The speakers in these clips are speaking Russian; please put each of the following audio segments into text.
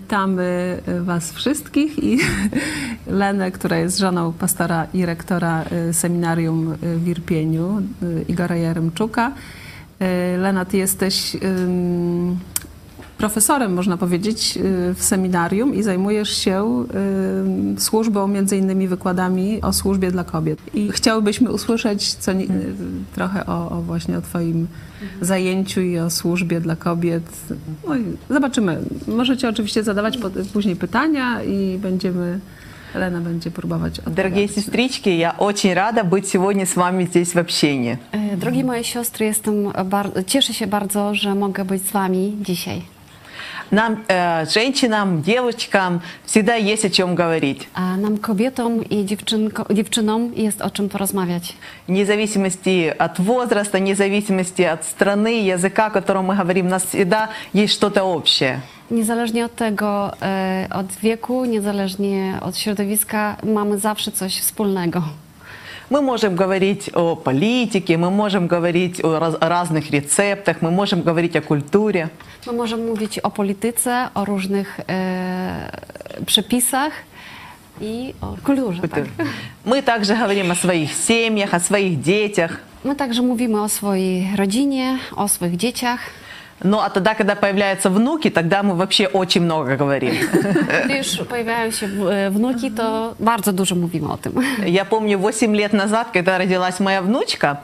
witamy Was wszystkich i Lenę, która jest żoną pastora i rektora seminarium w Irpieniu, Igora Jaremczuka. Lena, Ty jesteś profesorem, można powiedzieć, w seminarium i zajmujesz się służbą, między innymi wykładami o służbie dla kobiet. I chciałybyśmy usłyszeć trochę właśnie o Twoim zajęciu i o służbie dla kobiet. No i zobaczymy. Możecie oczywiście zadawać później pytania i Лена będzie próbować odpowiadać. Дорогие сестрички, я очень рада быть сегодня с вами здесь в общении. Drogie moje siostry, cieszę się bardzo, że mogę być z Wami dzisiaj. Нам, женщинам, девочкам, всегда есть о чем говорить. A nam kobietom i dziewczynom jest o czym porozmawiać. Вне зависимости от возраста, вне зависимости от страны, языка, которым мы говорим, у нас всегда есть что-то общее. Niezależnie od tego, od wieku, niezależnie od środowiska, mamy zawsze coś wspólnego. Мы можем говорить о политике, мы можем говорить о разных рецептах, мы можем говорить о культуре. My możemy mówić o polityce, o różnych przepisach i o kulturze. Tak? Мы также говорим о своих семьях, о своих детях. My także mówimy o swojej rodzinie, o swoich dzieciach. Ну, а тогда, когда появляются внуки, тогда мы вообще очень много говорим. Gdy już pojawiają się wnuki, to bardzo dużo mówimy o tym. Я помню, 8 лет назад, когда родилась моя внучка,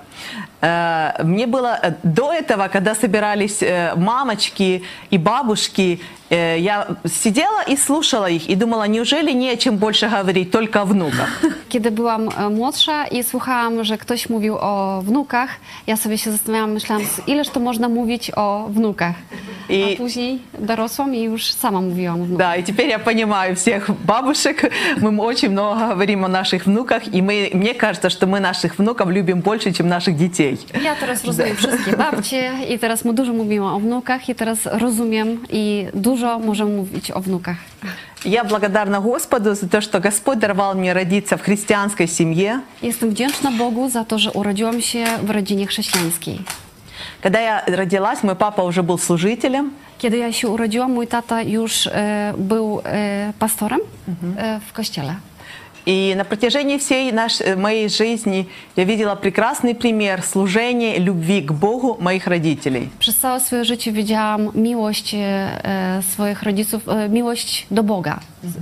мне было до этого, когда собирались мамочки и бабушки, я сидела и слушала их и думала, неужели не о чем больше говорить, только о внуках. Kiedy byłam młodsza i słuchałam, że ktoś mówił o wnukach, ja sobie się zastanawiałam, myślałam, ileż to można mówić o wnukach. A później dorosłam i już sama mówiłam o wnukach. Да, и теперь я понимаю всех бабушек, мы очень много говорим о наших внуках, и мне кажется, что мы наших внуков любим больше, чем наших детей. Ja teraz rozumiem wszystkie babcie i teraz my dużo mówimy o wnukach i teraz rozumiem i dużo możemy mówić o wnukach. Я благодарна Господу за то, что Господь даровал мне родиться в христианской семье. Jestem wdzięczna Bogu za to, że urodziłam się w rodzinie chrześcijańskiej. Когда я родилась, мой папа уже был служителем. Kiedy ja się urodziłam, mój tata już był pastorem w kościele. И на протяжении всей моей жизни я видела прекрасный пример служения, любви к Богу моих родителей. Przez całe swoje życie widziałam miłość swoich rodziców, miłość do Boga.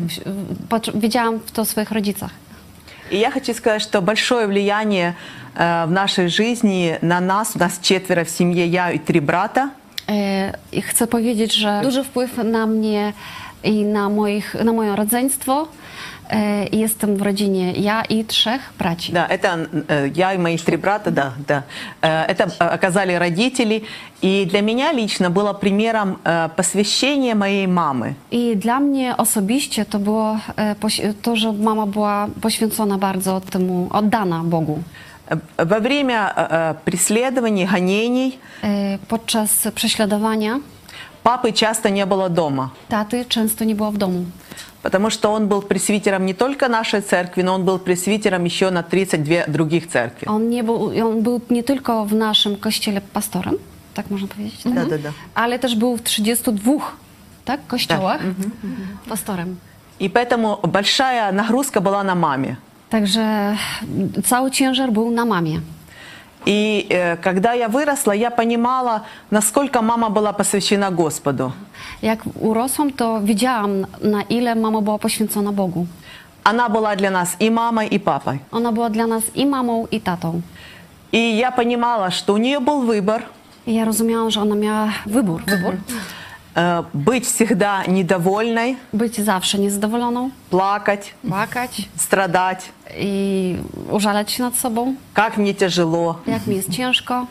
Widziałam to w swoich rodzicach. И я хочу сказать, что большое влияние в нашей жизни на нас, у нас 4 в семье, я и 3 брата. I chcę powiedzieć, że duży wpływ na mnie i na moje rodzeństwo. Jestem w rodzinie ja и 3 braci. Да, это я и мои 3 брата, да. Это оказали родители, и для меня лично было примером посвящения моей мамы. I dla mnie osobiście to było to, że mama była poświęcona bardzo temu, oddana Bogu. Во время преследований, гонений, podczas prześladowania папы часто не было дома. Taty często nie było w domu. Потому что он был пресвитером не только нашей церкви, но он был пресвитером еще на 32 других церкви. On był nie tylko w naszym kościele pastorem, tak można powiedzieć, Да. ale też był w 32 kościołach pastorem. И поэтому большая нагрузка была на маме. Także cały ciężar był na mamie. И когда я выросла, я понимала, насколько мама была посвящена Господу. Jak urosłam, to wiedziałam, na ile mama była poświęcona Bogu. Она была для нас и мамой, и папой. Ona była dla nas i mamą, i tatą. И я понимала, что у нее был выбор. I ja rozumiałam, że ona miała wybór. Быть всегда недовольной. Być zawsze niezadowoloną. Плакать. Страдать. I użalać się nad sobą. Как мне тяжело. Jak mi jest ciężko.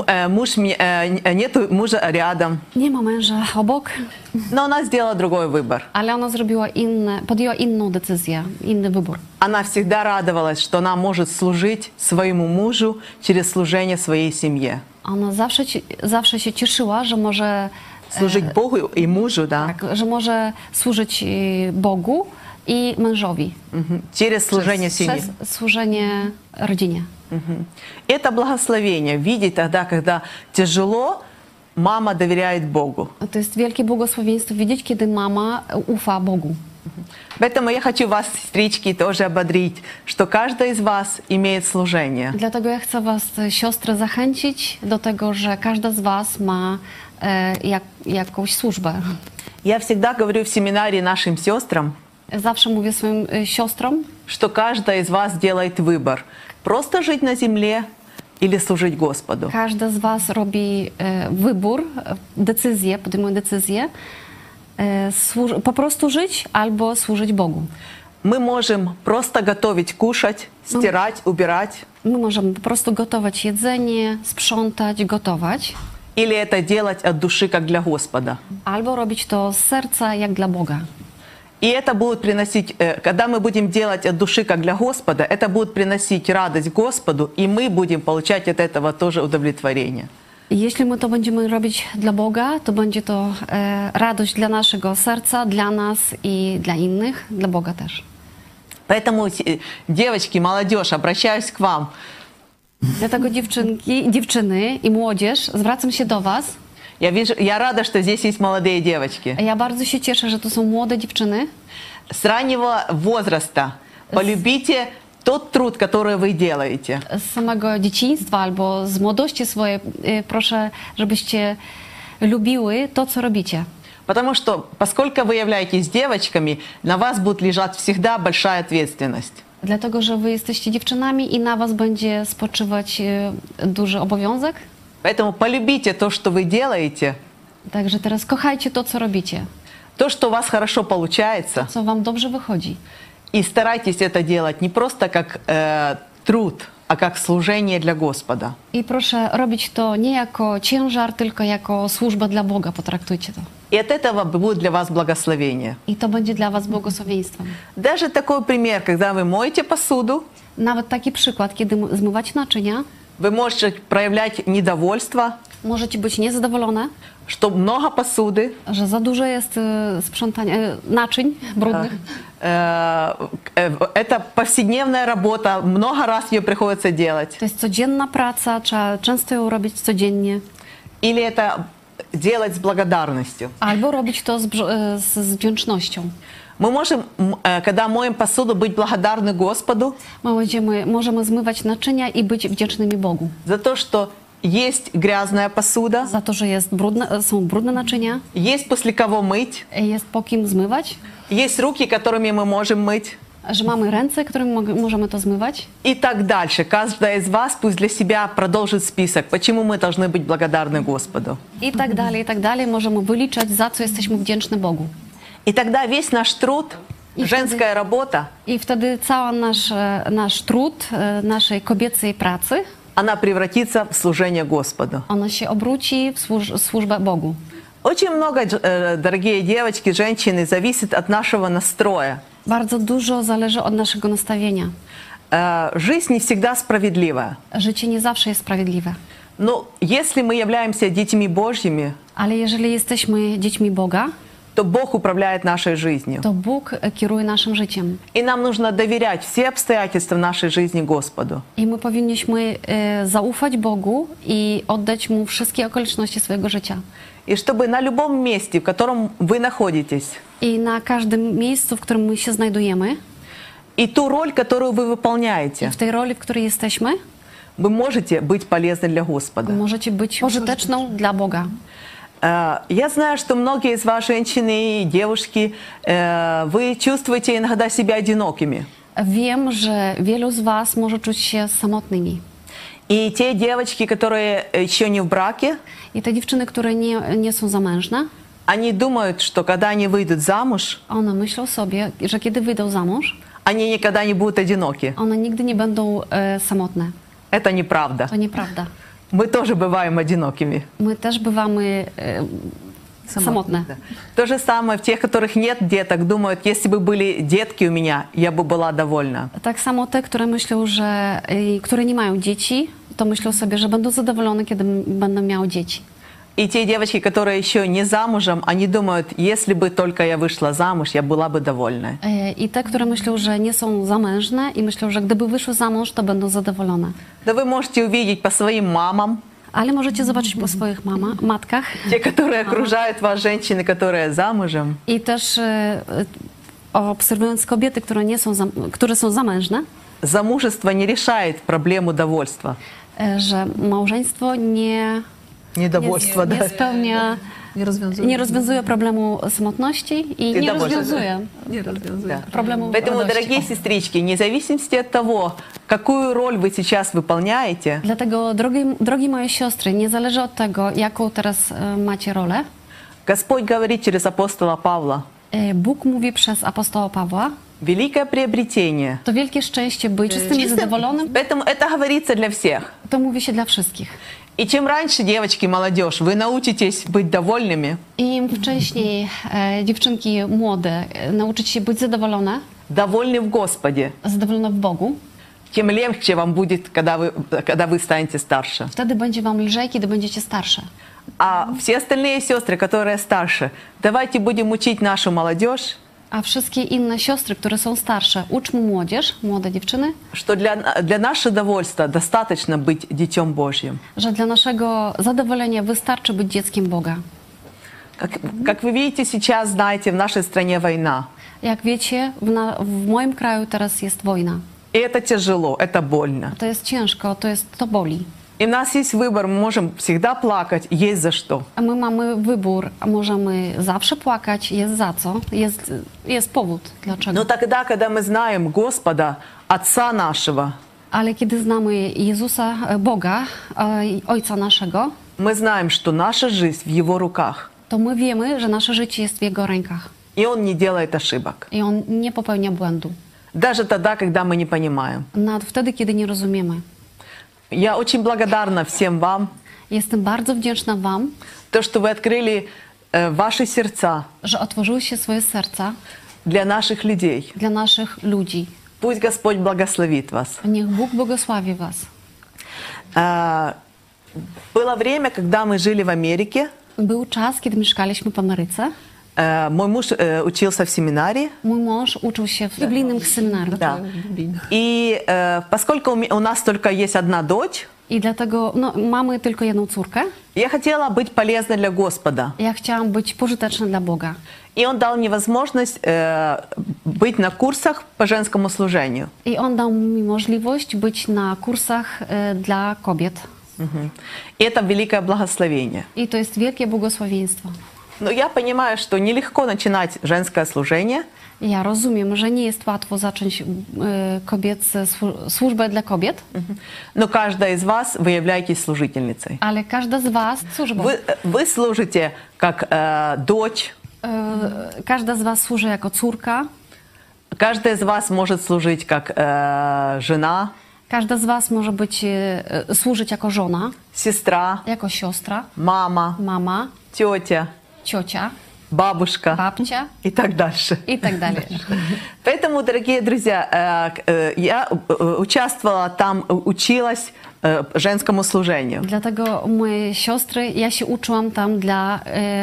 Нету мужа рядом. Nie ma męża obok. Но она сделала другой выбор. Ale ona podjęła inną decyzję, inny wybór. Она всегда радовалась, что она может служить своему мужу через служение своей семье. Ona zawsze się cieszyła, że może służyć Bogu i mężu, да? Tak, że może służyć Bogu i mężowi. Через служение семьи. Przez służenie rodzinie. Это благословение видеть тогда, когда тяжело, мама доверяет Богу. To jest wielkie błogosławieństwo widzieć, kiedy mama ufa Bogu. Поэтому я хочу вас, сестрички, тоже ободрить, что каждая из вас имеет служение. Dlatego ja chcę was, siostry, zachęcić do tego, że każda z was ma jakąś służbę. Я всегда говорю в семинаре нашим сестрам, Zawsze mówię swoim siostrom, что каждая из вас делает выбор. Просто жить на земле или служить Господу. każda z was robi wybór, decyzję, podejmuje decyzję, po prostu żyć albo służyć Bogu. Мы можем просто готовить, кушать, стирать, убирать. My możemy po prostu gotować jedzenie, sprzątać, gotować, Или это делать от души, как для Господа. albo robić to z serca, jak dla Boga. И это будет приносить, когда мы будем делать от души, как для Господа, это будет приносить радость Господу, и мы будем получать от этого тоже удовлетворение. I jeśli my to będziemy robić dla Boga, to będzie to radość dla naszego serca, dla nas i dla innych, dla Boga też. Поэтому, девочки, молодежь, обращаюсь к вам. Dlatego dziewczyny i młodzież, zwracam się do was. Я рада, что здесь есть молодые девочки. Ja bardzo się cieszę, że to są młode dziewczyny. С раннего возраста полюбите тот труд, который вы делаете. Z samego dzieciństwa albo z młodości swojej proszę, żebyście lubiły to, co robicie. Потому что, поскольку вы являетесь девочками, на вас будет лежать всегда большая ответственность. Dlatego, że wy jesteście dziewczynami i na was będzie spoczywać duży obowiązek. Поэтому полюбите то, что вы делаете, Także teraz kochajcie to, co robicie, то, что у вас хорошо получается, co wam dobrze wychodzi. и старайтесь это делать не просто как труд, а как служение для Господа. I proszę robić to nie jako ciężar, tylko jako służba dla Boga. Potraktujcie to. И от этого будет для вас благословение. I to będzie dla was błogosławieństwem. Даже такой пример, когда вы моете посуду, Nawet taki przykład, kiedy zmywacie naczynia, вы можете проявлять недовольство, możecie być niezadowolone, что много посуды, że za dużo jest sprzątania naczyń brudnych. Это повседневная работа, много раз ее приходится делать. To jest codzienna praca, trzeba często ją robić codziennie. Или это делать с благодарностью. Albo robić to z wdzięcznością. Мы можем, когда моем посуду, быть благодарны Господу Możemy zmywać naczynia i być wdzięcznymi Bogu. за то, что есть грязная посуда, Za to, że są brudne naczynia, есть после кого мыть, jest po kim zmywać, есть руки, которыми мы можем мыть, że mamy ręce, którymi możemy to zmywać. и так дальше. Каждая из вас пусть для себя продолжит список, почему мы должны быть благодарны Господу. I tak dalej. Możemy wyliczać, za co jesteśmy wdzięczni Bogu. И тогда весь наш труд, женская работа, I wtedy cały nasz trud, naszej kobiecej pracy, она превратится в служение Господу. ona się obróci w służbę Bogu. Очень много, дорогие девочки, женщины, зависит от нашего настроя. Bardzo dużo zależy od naszego nastawienia. Жизнь не всегда справедливая. Życie nie zawsze jest sprawiedliwe. Но если мы являемся детьми Божьими, Ale jeżeli jesteśmy dziećmi Boga, то Бог управляет нашей жизнью. to Bóg kieruje naszym życiem. И нам нужно доверять все обстоятельства нашей жизни Господу. I my powinniśmy zaufać Bogu i oddać Mu wszystkie okoliczności swojego życia. И чтобы на любом месте, в котором вы находитесь, I na każdym miejscu, w którym my się znajdujemy, и ту роль, которую вы выполняете, w tej roli, w której jesteśmy, вы можете быть полезны для Господа. możecie być pożyteczną dla Boga. Я знаю, что многие из вас, женщины и девушки, вы чувствуете иногда себя одинокими. Wiem, że wielu z was może czuć się samotnymi. И те девочки, которые еще не в браке, I te dziewczyny, które nie są zamężne, они думают, что когда они выйдут замуж, one myślą sobie, że kiedy wyjdą za mąż, они никогда не будут одиноки. one nigdy nie będą samotne. Это неправда. To nieprawda. Мы тоже бываем одинокими. My też bywamy samotne. Да. То же самое в тех, которых нет деток, думают, если бы были детки у меня, я бы была довольна. Tak samo te, które myślą, że które nie mają dzieci, to myślą sobie, że będą zadowolone, kiedy będą miały dzieci. И те девочки, которые еще не замужем, они думают, если бы только я вышла замуж, я была бы довольна. I te, które myślą, że nie są zamężne i myślą, że gdyby wyszły za mąż, to będą zadowolone. Да вы можете увидеть по своим мамам, Ale możecie zobaczyć po swoich matkach. Те, которые окружают вас, женщины, которые замужем. I też obserwując kobiety, które są zamężne, Замужество не решает проблему довольства. że małżeństwo Недовольство, да. nie spełnia, nie rozwiązuje problemu samotności i nie rozwiązuje problemu Поэтому, radości. дорогие сестрички, вне зависимости от того, какую роль вы сейчас выполняете, Dlatego, drogie moje siostry, nie zależy od tego, jaką teraz macie rolę, Господь говорит через апостола Павла, Bóg mówi przez apostoła Pawła, великое приобретение. to wielkie szczęście być czystym i zadowolonym, Поэтому это говорится для всех. to mówi się dla wszystkich. И чем раньше, девочки, молодежь, вы научитесь быть довольными, I im wcześniej dziewczynki młode nauczycie się być zadowolone довольны в Господе, w Bogu, тем легче вам будет, когда вы станете старше. wtedy będzie wam lżej, kiedy będziecie starsze. А все остальные сестры, которые старше, давайте будем учить нашу молодежь, A wszystkie inne siostry, które są starsze, uczmy młodzież, młode dziewczyny, что для нашего довольства достаточно быть Детем Божьим. że dla naszego zadowolenia wystarczy być dzieckiem Boga. Как вы видите, сейчас, знаете, в нашей стране война. Jak wiecie, w moim kraju teraz jest wojna. И это тяжело, это больно. To jest ciężko, to boli. И у нас есть выбор, мы можем всегда плакать, есть за что. A my mamy wybór, a możemy zawsze płakać, jest za co, jest powód dlaczego. Но тогда, когда мы знаем Господа, Отца нашего, Ale kiedy znamy Jezusa, Boga, Ojca naszego, мы знаем, что наша жизнь в Его руках. to my wiemy, że nasze życie jest w Jego rękach. И Он не делает ошибок. I On nie popełnia błędu. Даже тогда, когда мы не понимаем. Nawet wtedy, kiedy nie rozumiemy. Я очень благодарна всем вам, Jestem bardzo wdzięczna Wam, то, что вы открыли ваши сердца że otworzyły się swoje serca для наших людей. dla naszych ludzi. Пусть Господь благословит вас. Niech Bóg błogosławi Was. Было время, когда мы жили в Америке. Był czas, kiedy mieszkaliśmy w Ameryce. Мой муж учился в семинарии. Mój mąż uczył się w biblijnym seminarium. Да. И поскольку у нас только есть одна дочь, I dlatego mamy tylko jedną córkę. я хотела быть полезной для Господа. Ja chciałam być pożyteczna dla Boga. И Он дал мне возможность быть на курсах по женскому служению. I On dał mi możliwość być na kursach dla kobiet. И это великое благословение. I to jest wielkie błogosławieństwo. Но я понимаю, что нелегко начинать женское служение. Ja rozumiem, że nie jest łatwo zacząć służbę dla kobiet, Но каждая из вас, вы являетесь служительницей. ale każda z Was służbą. Вы служите как дочь. Każda z Was służy jako córka. Каждая из вас может служить как жена. Każda z Was może służyć jako żona, Сестра, jako siostra, мама, mama, тетя, ciocia, бабушка babcia и так дальше. i tak dalej. Поэтому, дорогие друзья, я участвовала там, училась женскому служению. Dlatego moje siostry, ja się uczyłam tam dla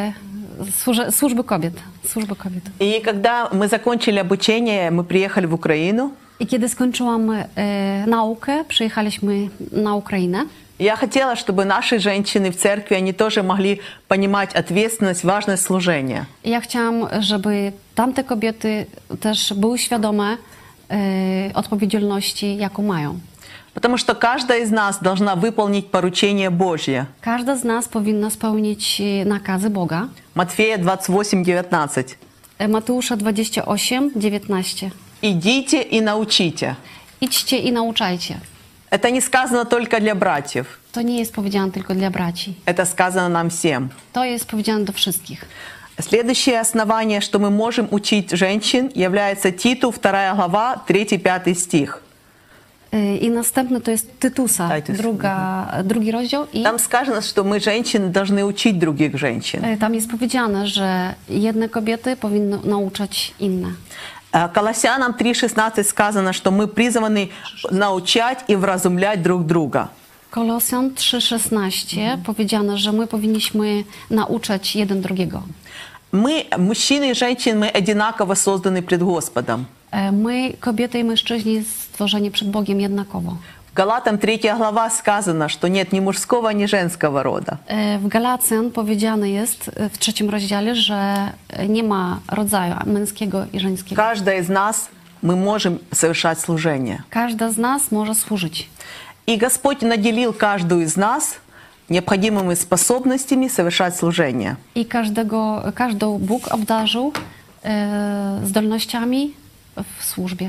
służby kobiet. И когда мы закончили обучение, мы приехали в Украину. I kiedy skończyłam naukę, przyjechaliśmy na Ukrainę. Я хотела, чтобы наши женщины в церкви, они тоже могли понимать ответственность, важность служения. Ja chciałam, żeby tamte kobiety też były świadome odpowiedzialności, jaką mają. Потому что каждая из нас должна выполнить поручение Божье. Każda z nas powinna spełnić nakazy Boga. Матфея 28:19. Mateusza 28:19. Идите и научите. Idźcie i nauczajcie. Это не сказано только для братьев. To nie jest powiedziane tylko dla braci. Это сказано нам всем. To jest powiedziane do wszystkich. Следующее основание, что мы можем учить женщин, является Титу, 2 глава, 3-5 стих. I następny to jest Tytusa, drugi rozdział. I Там сказано, что мы, женщины, должны учить других женщин. tam jest powiedziane, że jedne kobiety powinny nauczać inne. Колоссянам 3:16 сказано, что мы призваны научать и вразумлять друг друга. Kolosjan 3:16 powiedziane, że my powinniśmy nauczać jeden drugiego. Мы, мужчины и женщины, мы одинаково созданы пред Господом. My, kobiety i mężczyźni, stworzeni przed Bogiem jednakowo. Галатам 3 глава сказано, что нет ни мужского, ни женского рода. W Galacjan powiedziane jest w 3 rozdziale, że nie ma rodzaju męskiego i żeńskiego. Каждая из нас, мы можем совершать служение. Każda z nas może służyć. И Господь наделил каждую из нас необходимыми способностями совершать служение. I każdą Bóg obdarzył zdolnościami w służbie.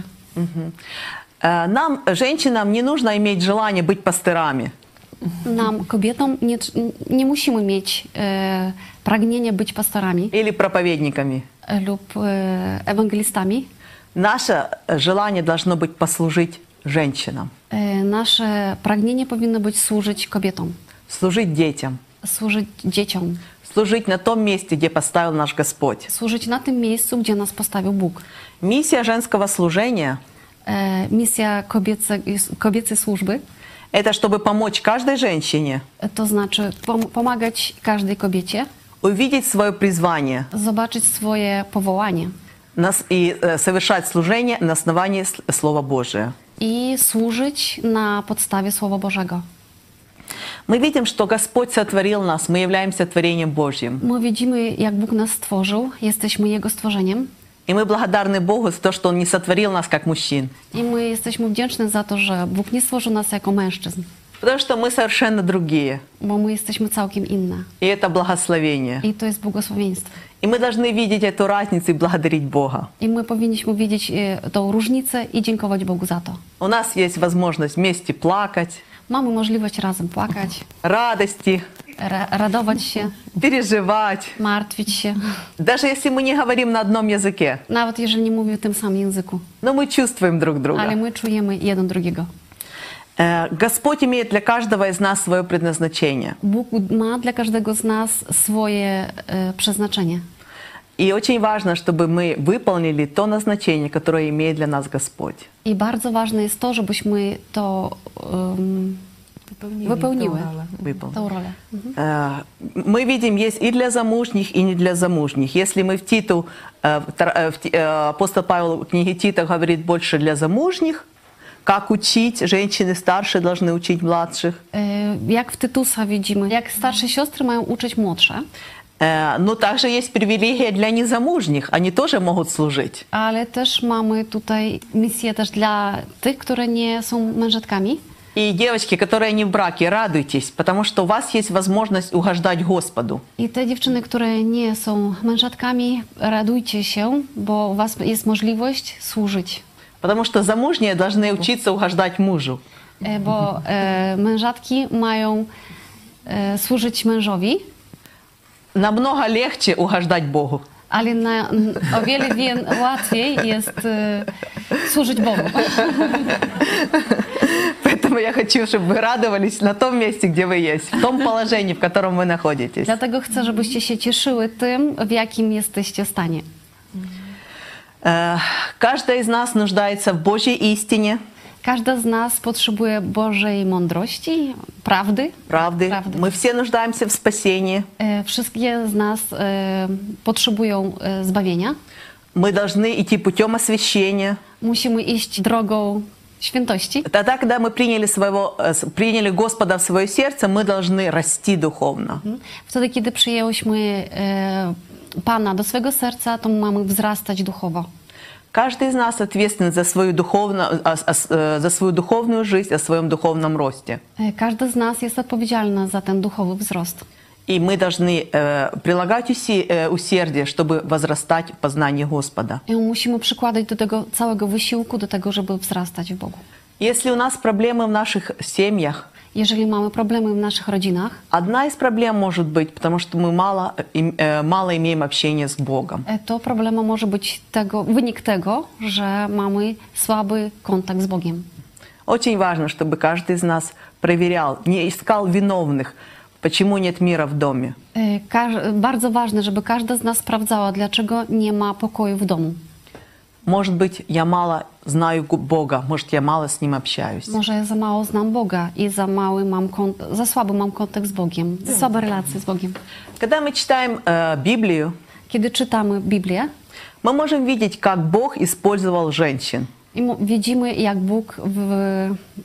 Нам, женщинам, не нужно иметь желание быть пастырами. Nam, kobietom, nie musimy mieć pragnienia być pastorami Или проповедниками. lub ewangelistami. Наше желание должно быть послужить женщинам, Nasze pragnienie powinno być służyć kobietom, служить детям, służyć dzieciom, служить на том месте, где поставил наш Господь. służyć na tym miejscu, gdzie nas postawił Bóg. Миссия женского служения Misja kobiecej służby – это чтобы помочь каждой женщине to znaczy pomagać każdej kobiecie увидеть свое призвание zobaczyć swoje powołanie и совершать служение на основании Слова Божия. i służyć na podstawie Słowa Bożego. Мы видим, что Господь сотворил нас, мы являемся творением Божьим. My widzimy, jak Bóg nas stworzył, jesteśmy Jego stworzeniem И мы благодарны Богу за то, что Он не сотворил нас как мужчин. i my jesteśmy wdzięczni za to, że Bóg nie stworzył nas jako mężczyzn, Потому что мы совершенно другие. bo my jesteśmy całkiem inne И это благословение. i to jest błogosławieństwo. И мы должны видеть эту разницу и благодарить Бога. I my powinniśmy widzieć tą różnicę i dziękować Bogu za to. У нас есть возможность вместе плакать, Mamy możliwość razem płakać, радости, radować się, переживать. martwić się, Даже если мы не говорим на одном языке, nawet jeżeli nie mówimy w tym samym języku, но мы чувствуем друг друга. ale my czujemy jeden drugiego. Господь имеет для каждого из нас свое предназначение. Bóg ma dla każdego z nas swoje przeznaczenie. И очень важно, чтобы мы выполнили то назначение, которое имеет для нас Господь. I bardzo ważne jest to, żebyśmy to wypełniły, tą rolę. Мы видим, есть и для замужних, и не для замужних. Если мы в Титу, апостол Павел в книге Тита говорит больше для замужних, как учить, женщины старшие должны учить младших. Jak w Tytusa widzimy, jak starsze siostry mają uczyć młodsze, Но также есть привилегия для незамужних, они тоже могут служить. ale też mamy tutaj misję też dla tych, które nie są mężatkami. И девочки, которые не в браке, радуйтесь, потому что у вас есть возможность угождать Господу. I te dziewczyny, które nie są mężatkami, radujcie się, bo u was jest możliwość służyć. Потому что замужние должны учиться угождать мужу. Bo mężatki mają służyć mężowi, Намного легче угождать Богу. ale o wiele łatwiej jest służyć Bogu. Поэтому я хочу, чтобы вы радовались на том месте, где вы есть, в том положении, в котором вы находитесь. Dlatego chcę, żebyście się cieszyły tym, w jakim jesteście stanie. Каждая из нас нуждается в Божьей истине. Każda z nas potrzebuje Bożej mądrości, prawdy. Правды. Мы все нуждаемся в спасении. Wszystkie z nas potrzebują zbawienia. Мы должны идти путем освящения. Musimy iść drogą świętości. Тогда, когда мы приняли Господа в свое сердце, мы должны расти духовно. Wtedy, kiedy przyjęłyśmy Pana do swego serca, to mamy wzrastać duchowo. Каждый из нас ответственен за свою духовную жизнь, о своем духовном росте. Każdy z nas jest odpowiedzialny za ten duchowy wzrost. И мы должны прилагать усердие, чтобы возрастать в познании Господа. I musimy przykładać do tego całego wysiłku, do tego, żeby wzrastać w Bogu. Если у нас проблемы в наших семьях, Jeżeli mamy problemy w naszych rodzinach, одна из проблем может быть, потому что мы мало имеем общения с Богом. to problemem może być wynik tego, że mamy słaby kontakt z Bogiem. Очень важно, чтобы каждый из нас проверял, не искал виновных, почему нет мира в доме. Bardzo ważne, żeby każda z nas sprawdzała, dlaczego nie ma pokoju w domu. Может быть, я мало знаю Бога, может, я мало с Ним общаюсь. Może ja za mało znam Boga i za słaby mam kontakt z Bogiem, za słabe relacje z Bogiem. Когда мы читаем Библию, Kiedy czytamy Biblię, мы можем видеть, как Бог использовал женщин. i widzimy, jak Bóg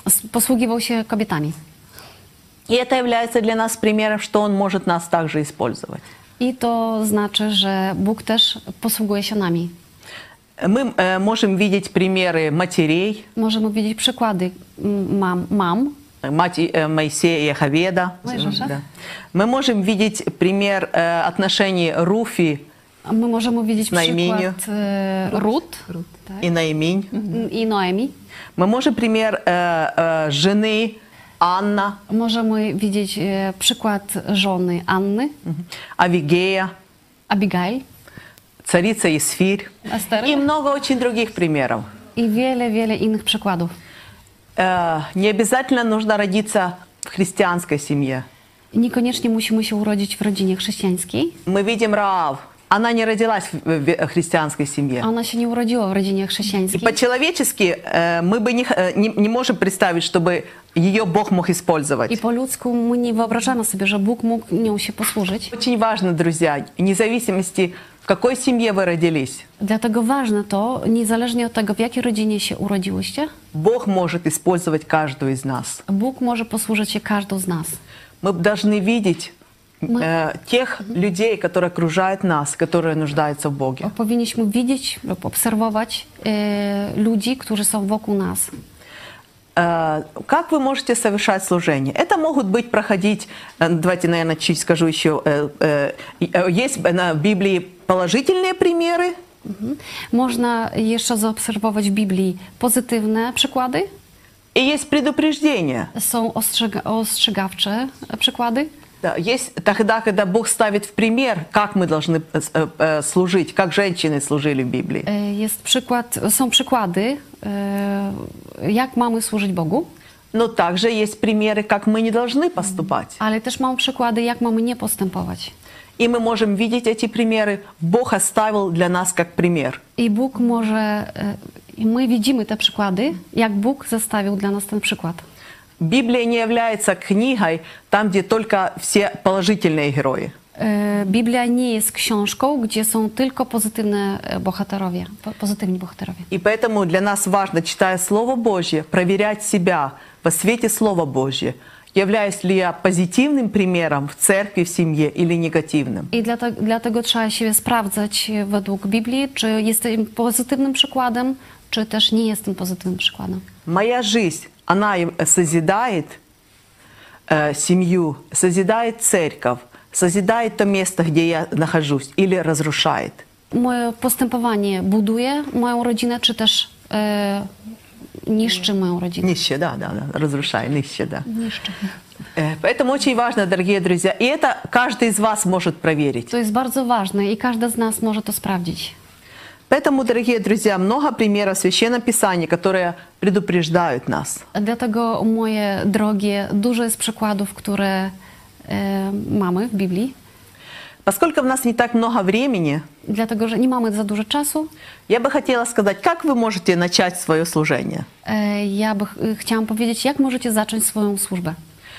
posługiwał się kobietami. И это является для нас примером, что Он может нас также использовать. I to znaczy, że Bóg też posługuje się nami. Мы можем видеть примеры матерей, Możemy widzieć przykłady mam. мать Моисея и Яховеда. Моисея. Да. Мы можем видеть пример отношений Руфи My możemy widzieć Наименью. przykład Rut tak, и Наиминь. i Noemi. Мы можем пример жены Анна, Możemy widzieć przykład żony Anny, Авигея, Abigail, царица Исфирь Ester и много очень других примеров. i wiele innych przykładów. Не обязательно нужно родиться в христианской семье. Niekoniecznie musimy się urodzić w rodzinie chrześcijańskiej. Мы видим Раав. Она не родилась в христианской семье. Ona się nie urodziła w rodzinie И chrześcijańskiej. по-человечески мы бы не можем представить, чтобы ее Бог мог использовать. I po ludzku my nie wyobrażamy sobie, że Bóg mógł nią się posłużyć. Очень важно, друзья, вне зависимости, в какой семье вы родились, Dlatego ważne to, niezależnie od tego, w jakiej rodzinie się urodziłyście, Бог может использовать каждую из нас. Bóg może posłużyć się każdą z nas. Мы должны видеть тех людей, которые окружают нас, которые нуждаются в Боге. Powinniśmy widzieć lub obserwować ludzi, którzy są wokół nas. Как вы можете совершать служение? Это могут быть проходить, давайте, наверное, чуть скажу еще, есть на Библии положительные примеры, Można jeszcze zaobserwować w Biblii pozytywne przykłady, и есть предупреждения. są ostrzegawcze przykłady. Да, есть тогда, когда Бог ставит в пример, как мы должны служить, как женщины служили в Библии. Są przykłady, jak mamy służyć Bogu, Но также есть примеры, как мы не должны поступать. ale też mamy przykłady, jak mamy nie postępować. И мы можем видеть эти примеры. Бог оставил для нас как пример. I Bóg może, my widzimy te przykłady, jak Bóg zostawił dla nas ten przykład. Библия не является книгой, там, где только все положительные герои. Biblia nie jest książką, gdzie są tylko pozytywne bohaterowie, pozytywni bohaterowie. И поэтому для нас важно, читая Слово Божье, проверять себя во свете Слова Божьего. Являюсь ли я позитивным примером в церкви, в семье или негативным? I dlatego trzeba się sprawdzać według Biblii, czy jestem pozytywnym przykładem, czy też nie jestem pozytywnym przykładem. Моя жизнь, она созидает семью, созидает церковь, созидает то место, где я нахожусь, или разрушает. Moje postępowanie buduje moją rodzinę, czy też niszczy moją rodzinę. Нищие, да, разрушает, нищие, да. Niszczy. Поэтому очень важно, дорогие друзья, и это каждый из вас может проверить. To jest bardzo ważne i każdy z nas może to sprawdzić. Поэтому, дорогие друзья, много примеров в Священном Писании, которые предупреждают нас. Dlatego, moje drogie, dużo jest przykładów, które mamy w Biblii. Поскольку у нас не так много времени, Dlatego, że nie mamy za dużo czasu, я бы хотела сказать, как вы можете начать свое служение. chciałam powiedzieć, jak możecie zacząć swoją służbę.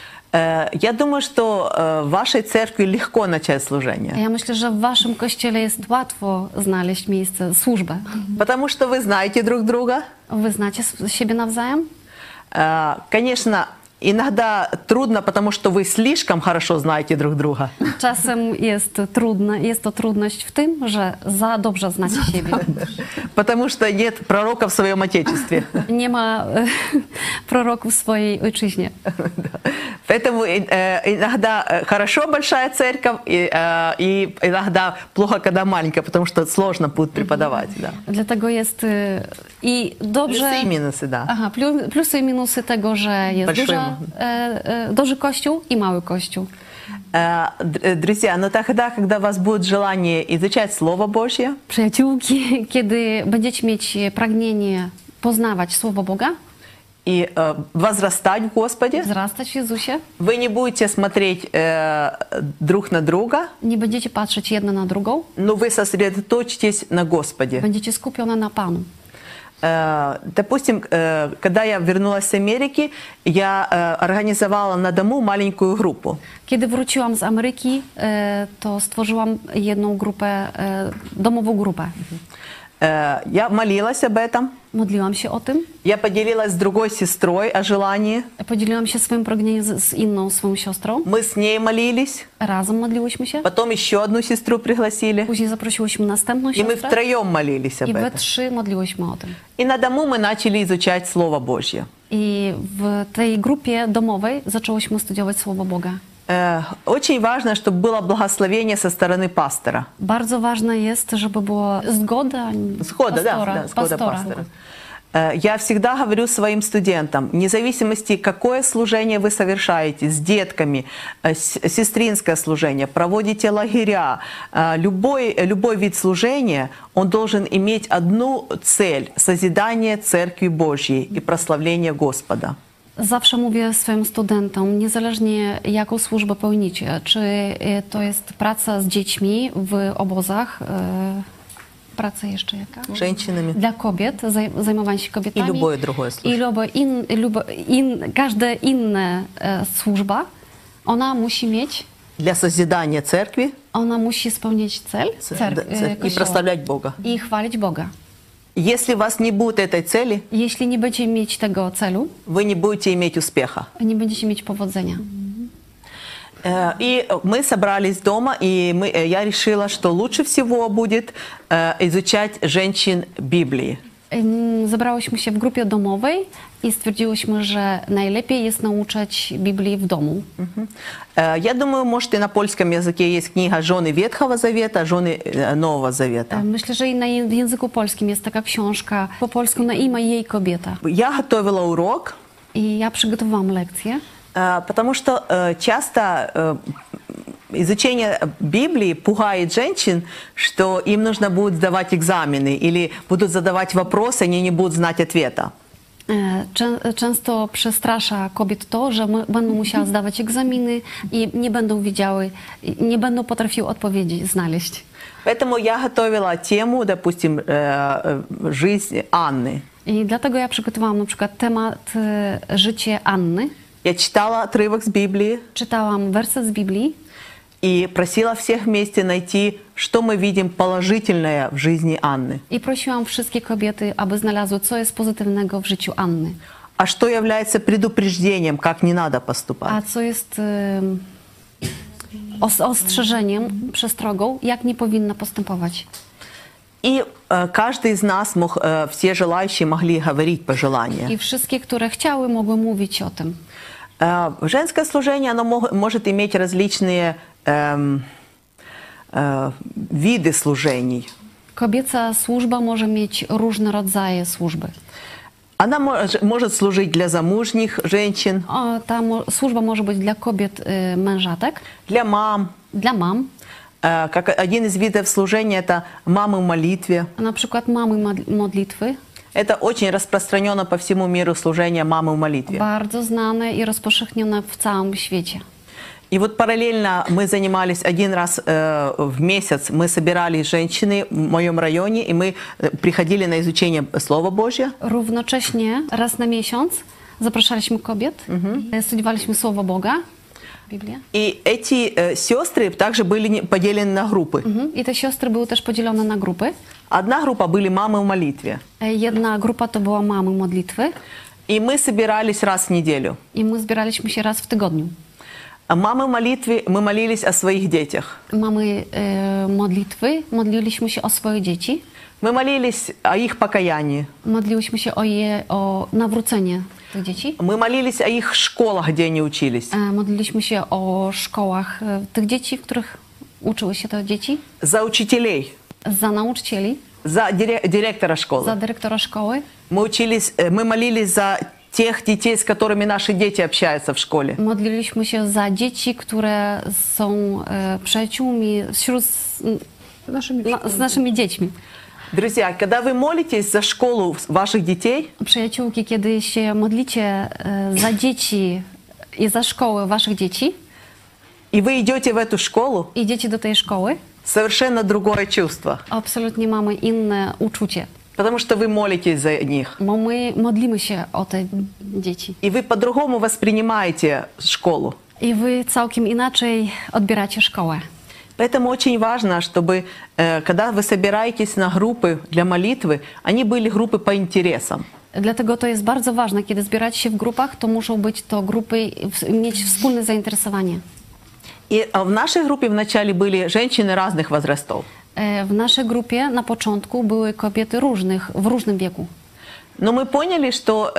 Я думаю, что в вашей церкви легко начать служение. Ja myślę, że w waszym kościele jest łatwo znaleźć miejsce, służbę. Потому что вы знаете друг друга. Wy znacie siebie nawzajem? Конечно, иногда трудно, потому что вы слишком хорошо знаете друг друга. Czasem jest to trudność w tym, że za dobrze znacie siebie. Потому что нет пророка в своем отечестве. Nie ma proroków w swojej ojczyźnie. Поэтому иногда хорошо большая церковь, и иногда плохо, когда маленькая, потому что сложно будет преподавать. Да. Dlatego jest i dobrze... Плюсы и минусы, да. Aha, plusy i minusy tego, że jest duży kościół i mały kościół. Друзья, но тогда, когда у вас будет желание изучать Слово Божье, Przyjaciółki, kiedy będziecie mieć pragnienie poznawać Słowo Boga, и возрастать в Господе, wzrastać w Jezusie, вы не будете смотреть друг на друга, nie będziecie patrzeć jedna na drugą, но вы сосредоточитесь на Господе. będziecie skupione na Panu. Допустим, когда я вернулась с Америки, я организовала на дому маленькую группу. Kiedy wróciłam z Ameryki, to stworzyłam jedną grupę, domową grupę. Я молилась об этом. Modliłam się o tym. Я поделилась с другой сестрой о желании. Podzieliłam się swoim pragnieniem z inną swoją siostrą. Мы с ней молились. Razem modliłyśmy się. Потом еще одну сестру пригласили. Później zaprosiłyśmy następną И мы siostrę. втроем молились об I we этом. 3 modliłyśmy o tym. И на дому мы начали изучать Слово Божье. I w tej grupie domowej zaczęłyśmy studiować Słowo Boga. Очень важно, чтобы было благословение со стороны пастора. Bardzo ważne jest, żeby była zgoda Згода пастора. Я всегда говорю своим студентам, вне зависимости, какое служение вы совершаете, с детками, сестринское служение, проводите лагеря, любой вид служения, он должен иметь одну цель – созидание Церкви Божьей и прославление Господа. Zawsze mówię swoim studentom, niezależnie jaką służbę pełnicie, czy to jest praca z dziećmi w obozach, praca jeszcze jaka? Женщинами. Dla kobiet, zajmowanie się kobietami. I любое другое I każda inna służba, ona musi mieć... Для созидания Церкви Ona musi spełnić cel и прославлять Бога. I chwalić Boga. Если у вас не будет этой цели, Jeśli nie będziecie mieć tego celu, вы не будете иметь успеха. nie będziecie mieć powodzenia. И мы собрались дома, и я решила, что лучше всего будет изучать женщин Библии. Zebrałyśmy się w grupie domowej i stwierdziłyśmy, że najlepiej jest nauczać Biblii w domu. Я думаю, может, и на польском языке есть книга «Жены Ветхого Завета», «Жены Нового Завета». Myślę, że i na języku polskim jest taka książka po polsku na imię jej kobieta. Я готовила урок. I ja przygotowałam lekcję. Потому что часто изучение Библии пугает женщин, что им нужно будет сдавать экзамены или будут задавать вопросы, они не будут знать ответа. Często przestrasza kobiet to, że będą musiały zdawać egzaminy i nie będą wiedziały, nie będą potrafiły odpowiedzi znaleźć. Поэтому я готовила тему, допустим, жизнь Анны. I dlatego ja przygotowałam na przykład temat życie Anny. Я читала отрывок с Библии. Czytałam werset z Biblii. И просила всех вместе найти, что мы видим положительное в жизни Анны. I prosiłam wszystkie kobiety, aby znalazły, co jest pozytywnego w życiu Anny. А что является предупреждением, как не надо поступать. A co jest ostrzeżeniem, przestrogą, jak nie powinna postępować. И каждый из нас, все желающие могли говорить пожелания. I wszystkie, które chciały, mogły mówić o tym. Женское служение, оно может иметь различные виды служений. Kobieca służba może mieć różne rodzaje służby. Она может служить для замужних женщин. Ta służba może być dla kobiet mężatek, для мам. Dla mam. Как один из видов служения это мамы в молитве. Na przykład mamy modlitwy. Это очень распространено по всему миру служение мамы в молитве. Bardzo znane i rozpowszechnione w całym świecie. И вот параллельно мы занимались один раз в месяц, мы собирались женщины в моем районе, и мы приходили на изучение Слова Божьего. Równocześnie raz na miesiąc zapraszaliśmy kobiet, studiowaliśmy Słowo Boga, Biblię. И эти сестры также были поделены на группы. I te siostry były też podzielone na grupy. Одна группа были мамы в молитве. Jedna grupa to była mamy modlitwy. И мы собирались раз в неделю. I my zbieraliśmy się raz w tygodniu. Мамы в молитве, мы молились о своих детях. Mamy modlitwy, modliliśmy się o swoje dzieci. Мы молились о их покаянии. Modliłyśmy się o nawrócenie tych dzieci. Мы молились о их школах, где они учились. Modliliśmy się o szkołach tych dzieci, w których uczyły się te dzieci. За учителей. Za nauczycieli. За директора школы. Za dyrektora szkoły. Мы молились за тех детей, с которыми наши дети общаются в школе. Modliliśmy się za dzieci, które są przyjaciółmi z naszymi dziećmi. Друзья, когда вы молитесь за школу ваших детей, Przyjaciółki, kiedy się modlicie za dzieci i za szkołę waszych dzieci, и вы idете в эту школу, idziecie do tej szkoły, совершенно другое чувство. absolutnie mamy inne uczucie. Потому что вы молитесь за них. Bo my modlimy się o te dzieci. И вы по-другому воспринимаете школу. I wy całkiem inaczej odbieracie szkołę. Поэтому очень важно, чтобы, когда вы собираетесь на группы для молитвы, они были группы по интересам. Dlatego to jest bardzo ważne, kiedy zbierać się w grupach, to muszą być to grupy, mieć wspólne zainteresowanie. И в нашей группе вначале были женщины разных возрастов. W naszej grupie na początku były kobiety w różnym wieku. Но мы поняли, что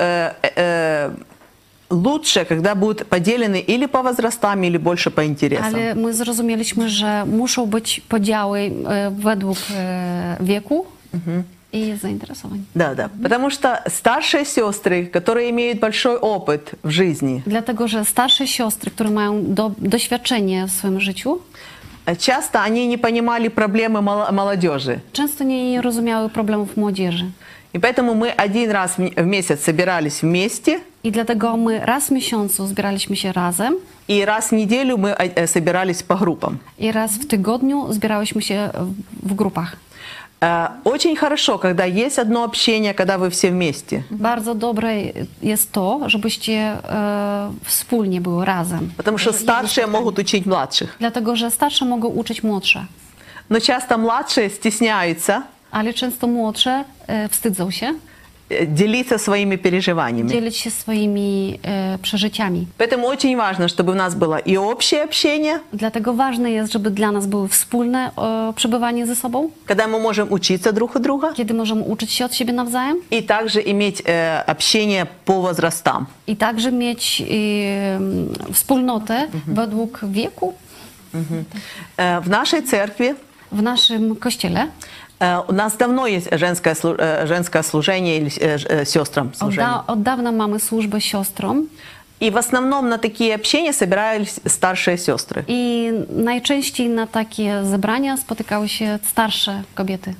лучше, когда будут поделены или по возрастам, или больше по интересам. Ale my zrozumieliśmy, że muszą być podziały według wieku и заинтересований. Да. Потому что старшие сестры, которые имеют большой опыт в жизни, Dlatego, że starsze siostry, które mają doświadczenie w swoim życiu, часто они не понимали проблемы молодежи. często nie rozumiały problemów młodzieży. И поэтому мы один раз в месяц собирались вместе, I dlatego my raz w miesiącu zbieraliśmy się razem и раз в неделю мы собирались по группам. i raz w tygodniu zbierałyśmy się w grupach. Очень хорошо, когда есть одно общение, когда вы все вместе. Bardzo dobre jest to, żebyście wspólnie były razem. Потому что старшие могут учить младших. Dlatego, że starsze mogą uczyć młodsze, Но часто младшие стесняются ale często młodsze wstydzą się делиться своими переживаниями. dzielić się swoimi przeżyciami. Поэтому очень важно, чтобы у нас было и общее общение, Dlatego ważne jest, żeby dla nas były wspólne przebywanie ze sobą, когда мы можем учиться друг у друга, kiedy możemy uczyć się od siebie nawzajem и также иметь общение по возрастам. i także mieć wspólnotę według wieku. В нашей церкви W naszym kościele у нас давно есть женское служение или сестрам служение. od dawna mamy służbę siostrom И в основном на такие общения собирались старшие сестры. i najczęściej na takie zebrania spotykały się starsze kobiety.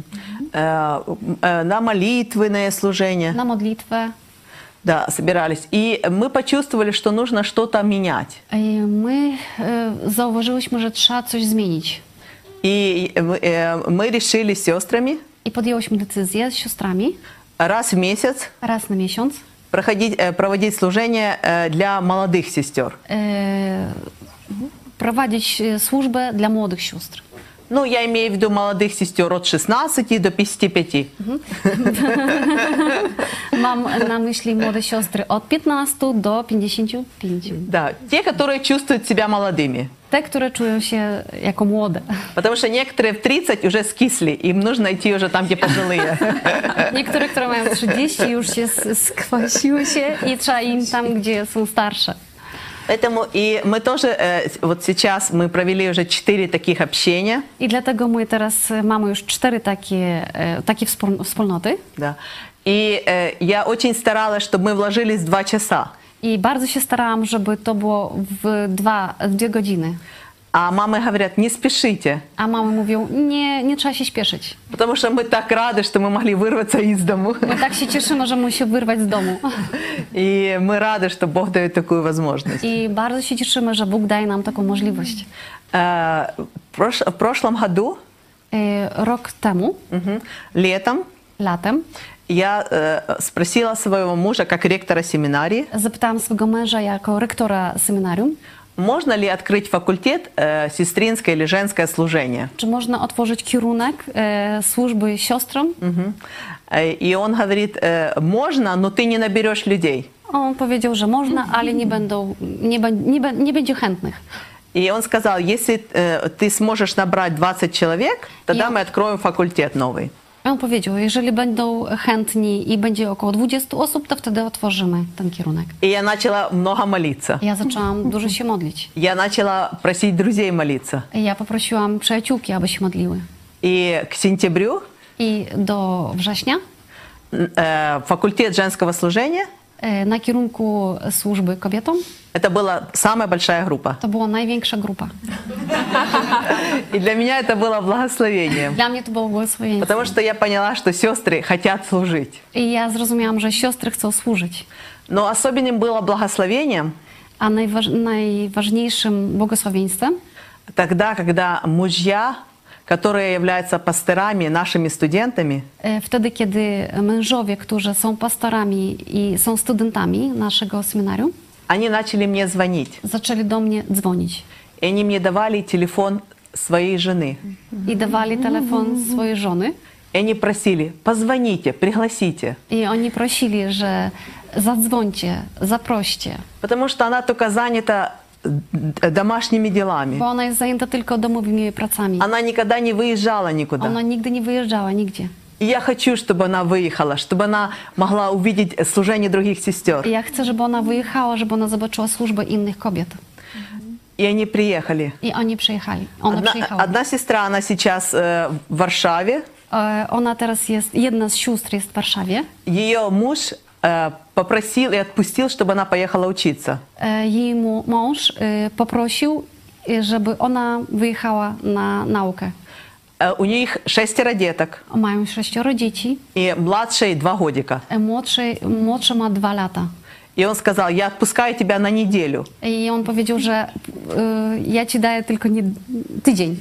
На молитвенные служения. Na modlitwę. Да, собирались. И мы почувствовали, что нужно что-то менять. I my zauważyłyśmy, że trzeba coś zmienić. И мы решили с сестрами I podjęłyśmy decyzję z siostrami раз в месяц raz na miesiąc проводить служение для молодых сестер. Prowadzić służbę dla młodych sióstr. Ну, я имею в виду молодых сестер от 16 до 55. Mam na myśli młode siostry od 15 do 55. Да, те, которые чувствуют себя молодыми. Te, które czują się jako młode. Потому что некоторые в 30 уже скисли, им нужно идти уже там, где пожилые. Niektóre, które mają 30, już się skwasiły się i trzeba im tam, gdzie są starsze. Поэтому и мы тоже, вот сейчас мы провели уже 4 таких общения. I dlatego my teraz mamy już 4 takie wspólnoty. Да. И я очень старалась, чтобы мы вложились 2 часа. I bardzo się starałam, żeby to było w 2 godziny. А мамы говорят, не спешите. A mamy mówią, nie trzeba się śpieszyć. Потому что мы так рады, что мы могли вырваться из дому. My tak się cieszymy, że musimy się wyrwać z domu. И мы рады, что Бог дает такую возможность. I bardzo się cieszymy, że Bóg daje nam taką możliwość. В прошлом году, Rok temu, летом, latem, я спросила своего мужа, как ректора семинарии, zapytałam swego męża jako rektora seminarium, можно ли открыть факультет сестринское или женское служение. czy można otworzyć kierunek służby siostrom. И он говорит, можно, но ты не наберешь людей. On powiedział, że można, ale nie będzie chętnych. И он сказал, если ты сможешь набрать 20 человек, тогда мы откроем факультет новый. On powiedział, jeżeli będą chętni i będzie około 20 osób, to wtedy otworzymy ten kierunek. И я начала много молиться. Ja zaczęłam dużo się modlić. Я начала просить друзей молиться. Ja poprosiłam przyjaciółki, aby się modliły. И к сентябрю I do września факультет женского служения, na kierunku służby kobietom это была самая большая группа. to była największa grupa. И для меня это было благословением. Dla mnie to było błogosławieństwo. Потому что я поняла, что сестры хотят служить. I ja zrozumiałam, że siostry chcą służyć. Но особенным было благословением A najważniejszym błogosławieństwem тогда, когда мужья, которые являются пасторами, нашими студентами, wtedy, kiedy mężowie, którzy są pastorami i są studentami naszego seminarium, они начали мне звонить. zaczęli do mnie dzwonić. И они мне давали телефон своей жены. I dawali telefon swojej żony. И они просили, позвоните, пригласите. I oni prosili, że zadzwońcie, zaproście. Потому что она только занята домашними делами. Bo ona jest zajęta tylko domowymi pracami. Она никогда не выезжала никуда. Ona nigdy nie wyjeżdżała nigdzie. И я хочу, чтобы она выехала, чтобы она могла увидеть служение других сестер. I ja chcę, żeby ona wyjechała, żeby ona zobaczyła służbę innych kobiet. И они приехали. I oni przyjechali. Ona przyjechała. Одна сестра, она сейчас в Варшаве. Ona teraz jest, jedna z sióstr jest w Warszawie. Ее муж попросил и отпустил, чтобы она поехала учиться. Jej mąż poprosił, żeby ona wyjechała na naukę. У них 6 деток. Mają 6 dzieci. И младшей 2 годика. Młodsza ma 2 lata. И он сказал, я отпускаю тебя на неделю. I on powiedział, że ja ci daję tylko tydzień.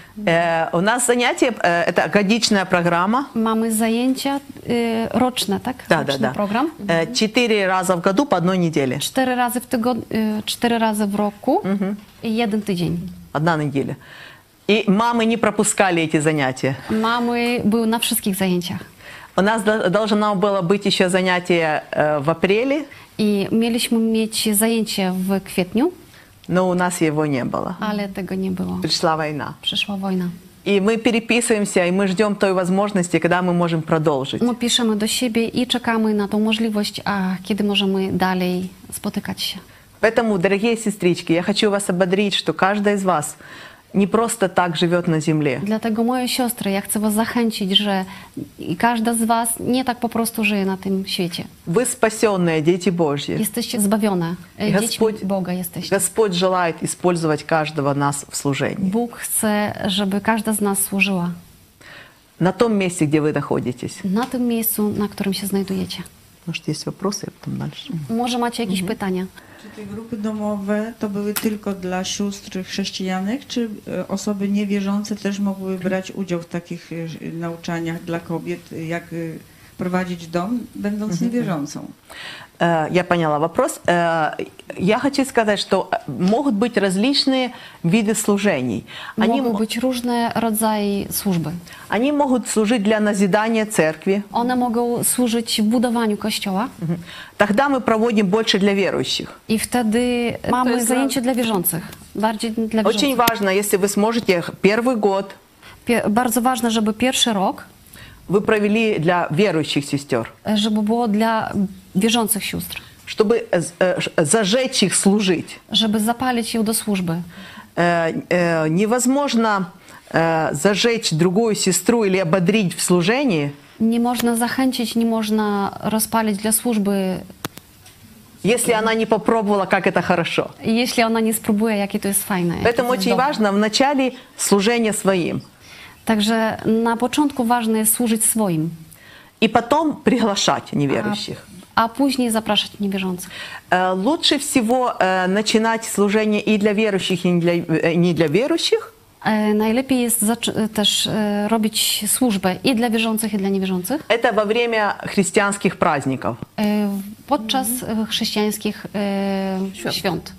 У нас занятие, это годичная программа. Mamy zajęcia roczne, tak? Да, Roczny program. 4 раза в году по одной неделе. 4 razy w tygodniu, 4 razy w roku i 1 tydzień. Одна неделя. И мамы не пропускали эти занятия. Mamy były na wszystkich zajęciach. У нас должно было быть еще занятие в апреле. I mieliśmy mieć zajęcie w kwietniu, но у нас его не было. ale tego nie było. Пришла война. Przyszła wojna. И мы переписываемся, и мы ждем той возможности, когда мы можем продолжить. My piszemy do siebie i czekamy na tą możliwość, a kiedy możemy dalej spotykać się. Поэтому, дорогие сестрички, я хочу вас ободрить, что каждая из вас не просто так живет на земле. Dlatego moje siostry, ja chcę was zachęcić, że każda z was nie tak po prostu żyje na tym świecie. Вы спасенные, дети Божьи. Jesteście zbawione. Dziećmi Boga jesteście. Господь желает использовать каждого нас в служении. Bóg chce, żeby każda z nas służyła. На том месте, где вы находитесь. Na tym miejscu, na którym się znajdujecie. Может, есть вопросы, а потом дальше. Może macie jakieś pytania? Czy te grupy domowe to były tylko dla sióstr chrześcijanek, czy osoby niewierzące też mogły brać udział w takich nauczaniach dla kobiet, jak prowadzić dom, będąc niewierzącą? Я поняла вопрос. Я хочу сказать, что могут быть различные виды служений. Mogą być różne rodzaje służby. Они могут служить для назидания церкви. One mogą służyć w budowaniu kościoła. Тогда мы проводим больше для верующих. I wtedy mamy zajęcie dla wierzących. Bardziej dla Очень wierzących. важно, если вы сможете первый год Bardzo ważne, żeby pierwszy rok, вы провели для верующих сестер, żeby było dla wierzących sióstr. чтобы зажечь их служить. Żeby zapalić ją do służby. Невозможно зажечь другую сестру или ободрить в служении, Nie można zachęcić, nie można rozpalić dla służby, если она не попробовала, как это хорошо. jeśli ona nie spróbuje, jakie to jest fajne. jakie Поэтому to jest очень dobre. важно в начале служения своим. Także na początku ważne jest służyć swoim, И потом приглашать неверующих. a później zapraszać niewierzących. Лучше всего начинать служение и для верующих, и не для верующих. Najlepiej jest też robić służbę i dla wierzących, i dla niewierzących. Это во время христианских праздников. Podczas chrześcijańskich świąt.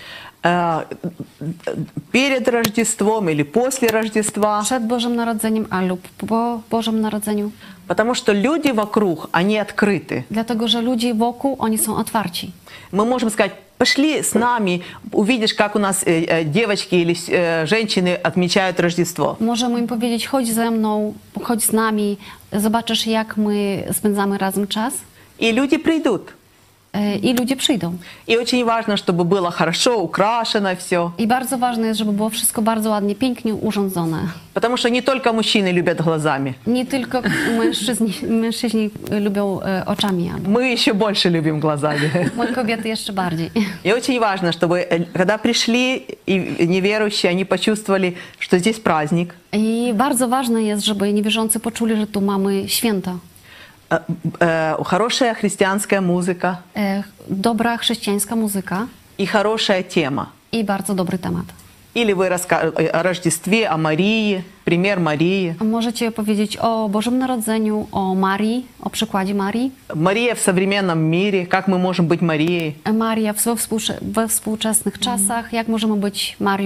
Перед Рождеством или после Рождества. Przed Bożym Narodzeniem, a lub po Bożym Narodzeniu. Потому что люди вокруг, они открыты. Dlatego, że ludzie wokół, oni są otwarci. Мы можем сказать, пошли с нами, увидишь, как у нас девочки или женщины отмечают Рождество. Możemy im powiedzieć, chodź ze mną, chodź z nami, zobaczysz, jak my spędzamy razem czas. И люди придут. I ludzie przyjdą. И очень важно, чтобы было хорошо украшено все. I bardzo ważne jest, żeby było wszystko bardzo ładnie, pięknie urządzone. Потому что не только мужчины любят глазами. Nie tylko mężczyźni lubią oczami, ale Мы еще больше любим глазами. my kobiety jeszcze bardziej. И очень важно, чтобы когда пришли и неверующие, они почувствовали, что здесь праздник. I bardzo ważne jest, żeby niewierzący poczuli, że tu mamy święto. Хорошая христианская музыка. Dobra chrześcijańska muzyka И хорошая тема. i bardzo dobry temat. Или вы о Рождестве, о Марии, пример Марии. Możecie powiedzieć o Bożym Narodzeniu, o Marii, o przykładzie Marii. Мария в современном мире, как мы можем быть Марией. Maria we współczesnych czasach, jak możemy być Marią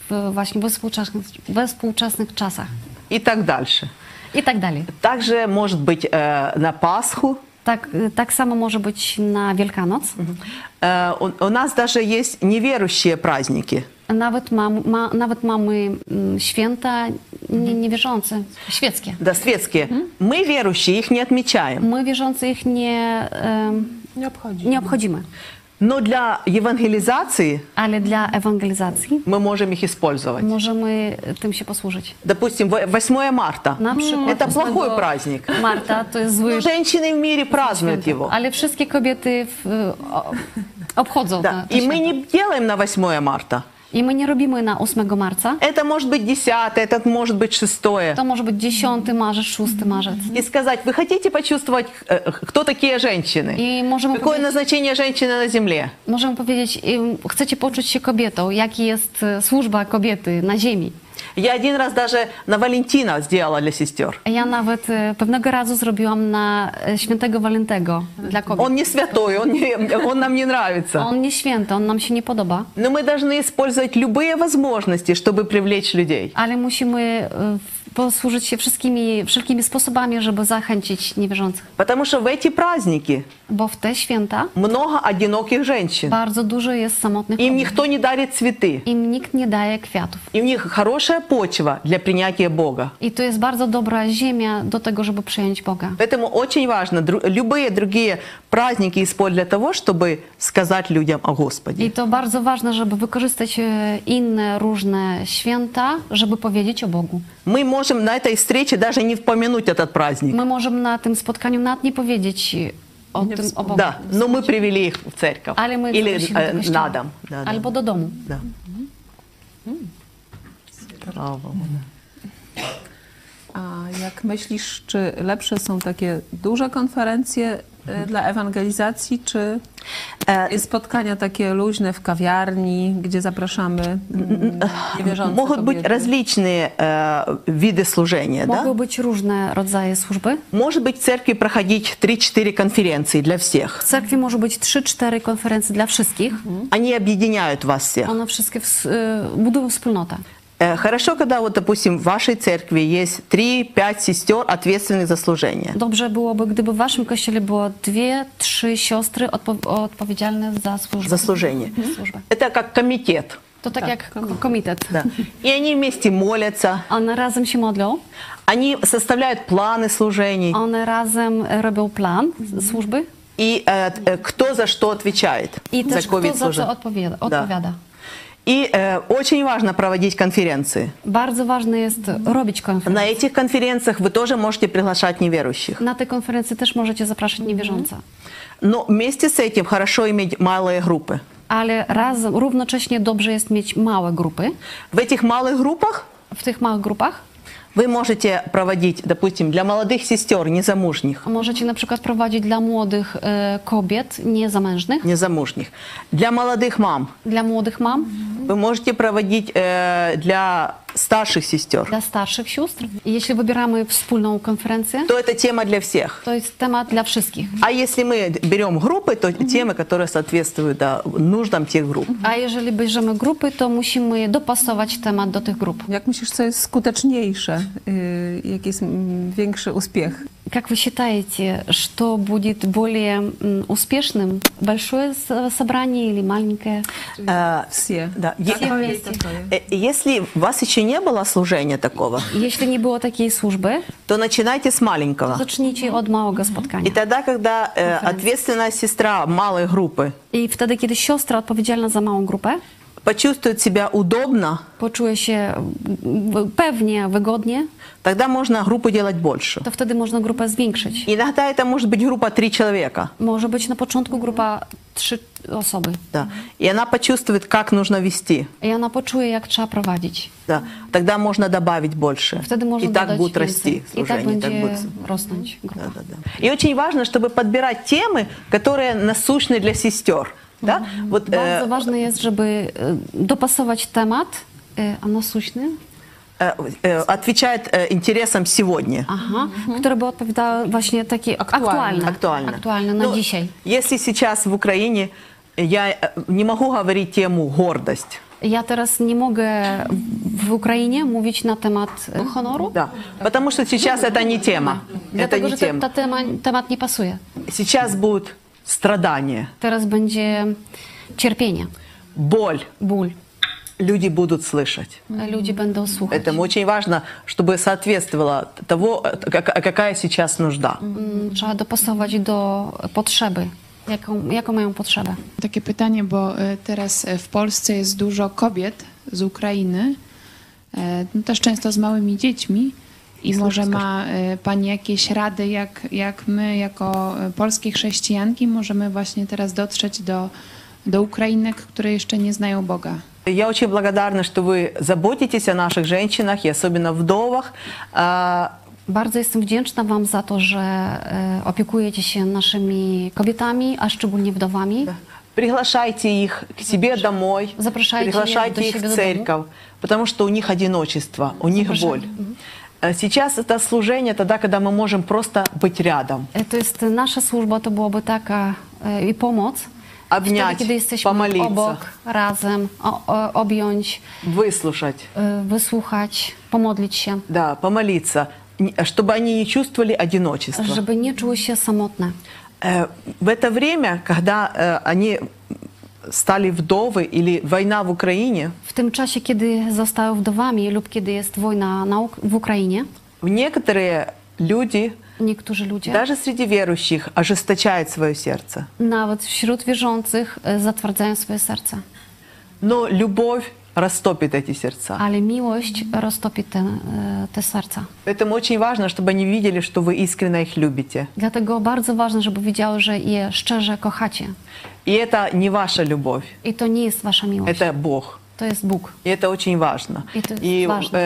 właśnie we współczesnych czasach. И так дальше. I tak dalej. Также может быть на Пасху. Tak samo może być na Wielkanoc. У нас даже есть неверующие праздники. Nawet mamy święta niewierzące, świeckie. Да, светские. Мы, верующие, их не отмечаем. My wierzący ich nie obchodzimy. Но для евангелизации Ale dla ewangelizacji мы можем их использовать. możemy tym się posłużyć. Допустим, 8 марта. Na przykład Это 8 плохой праздник. Marta to jest zły Женщины в мире празднуют święto, его. ale wszystkie kobiety obchodzą Да. to И мы święto. не делаем на 8 марта. I my nie robimy na 8 marca. Это может быть 10, это может быть 6. To może być 10 marzec, 6 marzec. И сказать, вы хотите почувствовать, кто такие женщины? I możemy Какое powiedzieć, назначение женщины на земле? chcecie poczuć się kobietą, jaki jest służba kobiety na ziemi. Я один раз даже на Валентина сделала для сестер. Ja nawet pewnego razu zrobiłam na świętego Walentego dla kobiet. Он не святой, он нам не нравится. On nie święty, on nam się nie podoba, Но мы должны использовать любые возможности, чтобы привлечь людей. ale musimy posłużyć się wszelkimi sposobami, żeby zachęcić niewierzących. Потому что в эти праздники Bo w te święta много одиноких женщин. bardzo dużo jest samotnych Им kobiet. никто не дарит цветы. Im nikt nie daje kwiatów. И у них хорошая почва для принятия Бога. I to jest bardzo dobra ziemia do tego, żeby przyjąć Boga. Поэтому очень важно любые другие праздники использовать для того, чтобы сказать людям о Господе. I to bardzo ważne, żeby wykorzystać inne różne święta, żeby powiedzieć o Bogu. Мы можем на этой встрече даже не вспомянуть этот праздник. My możemy na tym spotkaniu nawet nie powiedzieć o tym, o Bogu. Да, но мы привели их в церковь. Ale my Или zaprosimy do kościoła. на дом. Да, да. Albo do domu. Да. Слава Богу. A jak myślisz, czy lepsze są takie duże konferencje dla ewangelizacji, czy spotkania takie luźne w kawiarni, gdzie zapraszamy niewierzące Могут быть kobiety? различные виды служения. Mogą Да? być różne rodzaje służby. Может быть в церкви проходить 3-4 конференции для всех. W cerkwi może być 3-4 konferencje dla wszystkich. Они объединяют вас всех. One wszystkie budują wspólnotę. Хорошо, когда вот, допустим, в вашей церкви есть 3-5 сестер, ответственных за служение. Dobrze byłoby, gdyby w waszym kościele było 2-3 siostry odpowiedzialne za służbę. За служение. Służbę. Это как комитет. To tak jak komitet. Да. И они вместе молятся, One razem się modlą, они составляют планы служений. one razem robią plan służby И кто за что отвечает i за też какой kto вид za co служения. odpowiada. И очень важно проводить конференции. Bardzo ważne jest robić konferencje. На этих конференциях вы тоже можете приглашать неверующих. Na te konferencje też możecie zapraszać niewierzące. Но вместе с этим хорошо иметь малые группы. Ale razem, równocześnie dobrze jest mieć małe grupy. В этих малых группах W tych małych grupach вы можете проводить, допустим, для молодых сестер незамужних, możecie na przykład prowadzić dla młodych kobiet niezamężnych, незамужних, для молодых мам. dla młodych mam, Вы можете проводить для старших сестер. dla starszych sióstr. I jeśli wybieramy wspólną konferencję, То это тема для всех. to jest temat dla wszystkich. А если мы берем группы, то темы, которые соответствуют нуждам тех групп. A jeżeli bierzemy grupy, to musimy dopasować temat do tych grup. Jak myślisz, co jest skuteczniejsze? Jaki jest większy успех? Как вы считаете, что будет более успешным? Большое собрание или маленькое? Все. Да. Все вместе. Если у вас еще не было служения такого, Jeśli nie było takiej służby, то начинайте с маленького. zacznijcie od małego И spotkania. тогда, когда ответственная сестра малой группы I wtedy, kiedy siostra odpowiedzialna za małą grupę почувствует себя удобно, poczuje się pewnie, wygodnie, тогда можно группу делать больше. to wtedy można grupę zwiększyć. Иногда это может быть группа 3 человека. Może być na początku grupa 3 osoby. Да. И она почувствует, как нужно вести. I ona poczuje, jak trzeba prowadzić. Да. Тогда можно добавить больше. Wtedy można И так dodać будет więcej. расти I tak служение. так będzie будет. rosnąć grupa. Да, да, да. И очень важно, чтобы подбирать темы, которые насущны для сестер. Да? Вот, Bardzo ważne jest, żeby dopasować temat, a насущny, отвечает интересам сегодня. aha, które by odpowiadały właśnie takie Aktualne. aktualne na Ну, dzisiaj. если сейчас в Украине я не могу говорить тему гордость, Ja teraz nie mogę w Ukrainie mówić na temat honoru. Да, потому что сейчас это не тема. Это Dlatego, не że тема. temat nie pasuje. Сейчас будут страдания, Teraz będzie cierpienie, боль. ból. Люди будут слышать. Ludzie będą słuchać. Поэтому очень важно, чтобы соответствовало того, какая сейчас нужда. Trzeba dopasować do potrzeby. Jaką mają potrzebę? Takie pytanie, bo teraz w Polsce jest dużo kobiet z Ukrainy, no też często z małymi dziećmi. I może ma Pani jakieś rady, jak my jako polskie chrześcijanki możemy właśnie teraz dotrzeć do Ukrainek, które jeszcze nie znają Boga? Я очень благодарна, что вы заботитесь о наших женщинах и особенно вдовах. Bardzo jestem wdzięczna Wam za to, że opiekujecie się naszymi kobietami, a szczególnie wdowami. Приглашайте их к себе домой, Zapraszajcie приглашайте do их siebie в do церковь, потому что у них одиночество, у них боль. Сейчас это служение тогда, когда мы можем просто быть рядом. To jest nasza służba, to byłoby taka i pomoc. Wtedy, Обнять, kiedy jesteśmy помолиться, obok, razem, objąć, выслушать, wysłuchać, pomodlić się, да, помолиться, чтобы они не чувствовали одиночество. żeby nie czuły się samotne. В это время, когда они stali wdowy или wojna w Ukrainie, W tym czasie, kiedy zostały wdowami lub kiedy jest wojna w Ukrainie, некоторые люди, niektórzy ludzie, даже среди верующих, ожесточают свое сердце. nawet wśród wierzących, zatwierdzają swoje serca. Но любовь растопит эти сердца. Ale miłość roztopi te serca. Поэтому очень важно, чтобы они видели, что вы искренне их любите. Dlatego bardzo ważne, żeby wiedziały, że je szczerze kochacie. И это не ваша любовь, I to nie jest wasza miłość. это Бог. To jest Bóg. И это очень важно. Это И важно.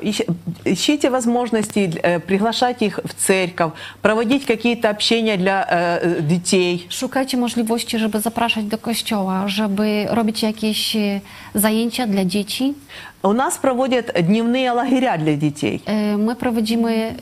Ищите возможности, приглашать их в церковь, проводить какие-то общения для детей. Szukajcie możliwości, żeby zapraszać do kościoła, żeby robić jakieś zajęcia dla dzieci. У нас проводят дневные лагеря для детей. My prowadzimy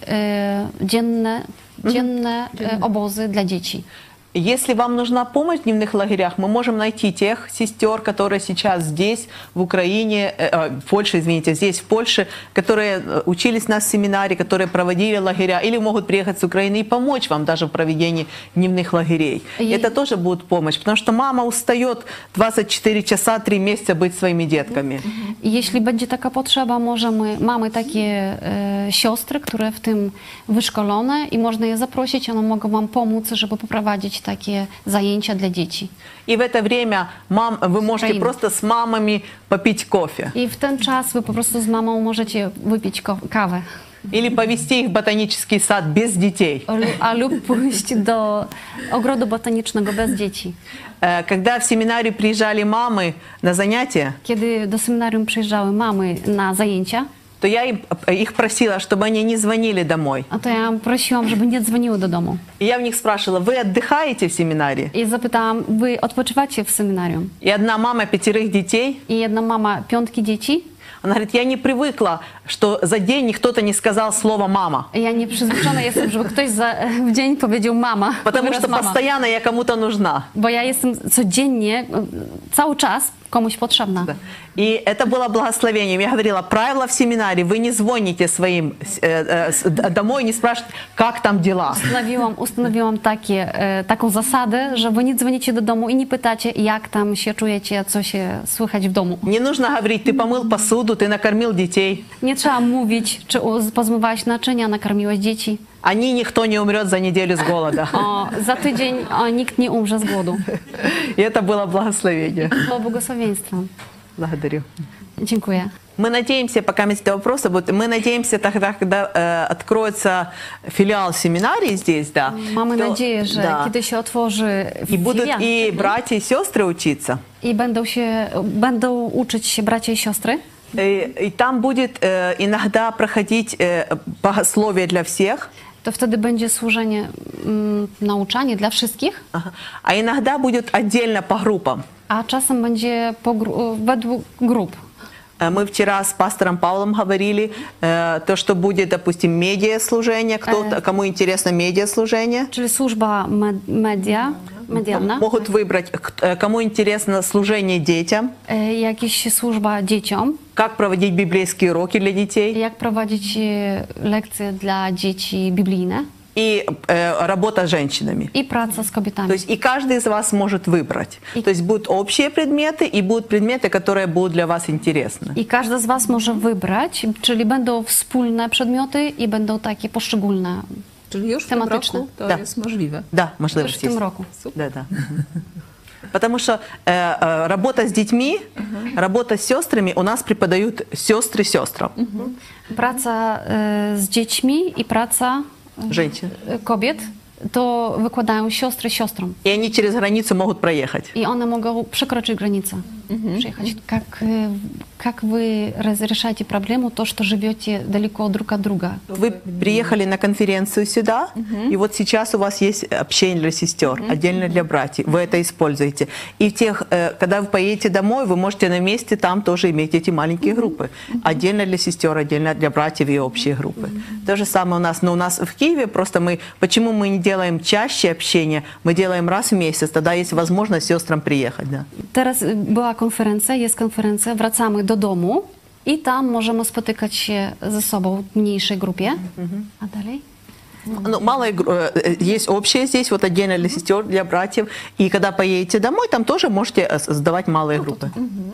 dzienne obozy dla dzieci. Если вам нужна помощь в дневных лагерях, мы можем найти тех сестер, которые сейчас здесь, в Украине, в Польше, извините, здесь, в Польше, которые учились у нас в семинаре, которые проводили лагеря, или могут приехать с Украины и помочь вам даже в проведении дневных лагерей. Это тоже будет помощь, потому что мама устает 24 часа, 3 месяца быть своими детками. Jeśli będzie taka potrzeba, mamy takie siostry, które w tym wyszkolone i można je zaprosić, one mogą wam pomóc, żeby poprowadzić takie zajęcia dla dzieci. И в это время вы можете просто с мамами попить кофе. I w ten czas wy po prostu z mamą możecie wypić kawę. Или повезти их в ботанический сад без детей. Lub pójść do ogrodu botanicznego bez dzieci. Когда в семинарию приезжали мамы на занятия, Kiedy do seminarium przyjeżdżały mamy na zajęcia, то я их просила, чтобы они не звонили домой. a to ja prosiłam, żeby nie dzwoniły do domu. И я в них спрашивала, вы отдыхаете в семинарии? I zapytałam, wy odpoczywacie w seminarium? И одна мама 5 детей, I jedna mama 5 dzieci. она говорит, я не привыкла, что за день кто-то не сказал слово «мама». Ja nie przyzwyczajona jestem, żeby ktoś w dzień powiedział mama. Потому wyraz что mama. постоянно я кому-то нужна. Bo ja jestem codziennie, cały czas komuś potrzebna. И это было благословением. Я говорила, правило в семинаре, вы не звоните своим домой, не спрашиваете, как там дела. Ustanowiłam taką zasadę, że wy nie dzwonicie do domu i nie pytacie, jak tam się czujecie, co się słychać w domu. Не нужно говорить, ты помыл посуду, ты накормил детей. Nie trzeba mówić, czy pozmywałeś naczynia, nakarmiłeś dzieci. Никто не умрет за неделю с голода. Za tydzień nikt nie umrze z głodu. И это было благословение. To błogosławieństwem. Благодарю. Dziękuję. Мы надеемся, пока эти вопросы будут, мы надеемся тогда, когда откроется филиал семинарии здесь, да. Mamy то- nadzieję, że да, kiedy się otworzy и будут filial, и братья, и сестры учиться. i będą uczyć się bracia i siostry, И там будет иногда проходить богословие для всех, to wtedy będzie służenie, nauczanie dla wszystkich, а иногда будет отдельно по группам. a czasem będzie według grup. Мы вчера с пастором Павлом говорили, то, что будет, допустим, медиаслужение, кому интересно медиаслужение. Czyli służba media, medialna. Могут выбрать, кому интересно служение детям, Jakaś służba dzieciom. как проводить библейские уроки для детей Jak prowadzić lekcje dla dzieci biblijne. и работа с женщинами. I praca z То kobietami. есть и каждый из вас может выбрать. То есть будут общие предметы и будут предметы, которые будут для вас интересны. I każdy z was może wybrać, czyli będą wspólne przedmioty i będą takie poszczególne. Czyli już w Tematyczne. tym roku to Tak. jest możliwe. Да, Już можливо, w tym roku. Да, да. Потому что работа с детьми, работа с сестрами у нас преподают сестры сестрам. Praca z dziećmi i praca Женщин. kobiet to wykładają siostry siostrom. И они через границу могут проехать. I one mogą przekroczyć granicę, przyjechać. Как вы разрешаете проблему, то, что живете далеко друг от друга? Вы приехали на конференцию сюда, и вот сейчас у вас есть общение для сестер, отдельно для братьев. Вы это используете. И когда вы поедете домой, вы можете на месте там тоже иметь эти маленькие группы. Отдельно для сестер, отдельно для братьев и общие группы. То же самое у нас. Но у нас в Киеве просто почему мы не делаем чаще общения, мы делаем раз в месяц, тогда есть возможность сестрам приехать. Да. Teraz była konferencja, jest konferencja, wracamy do domu i tam możemy spotykać się ze sobą w mniejszej grupie. A dalej? Ну, есть общее здесь, вот отдельно для сестер, для братьев. И когда поедете домой, там тоже можете создавать малые группы.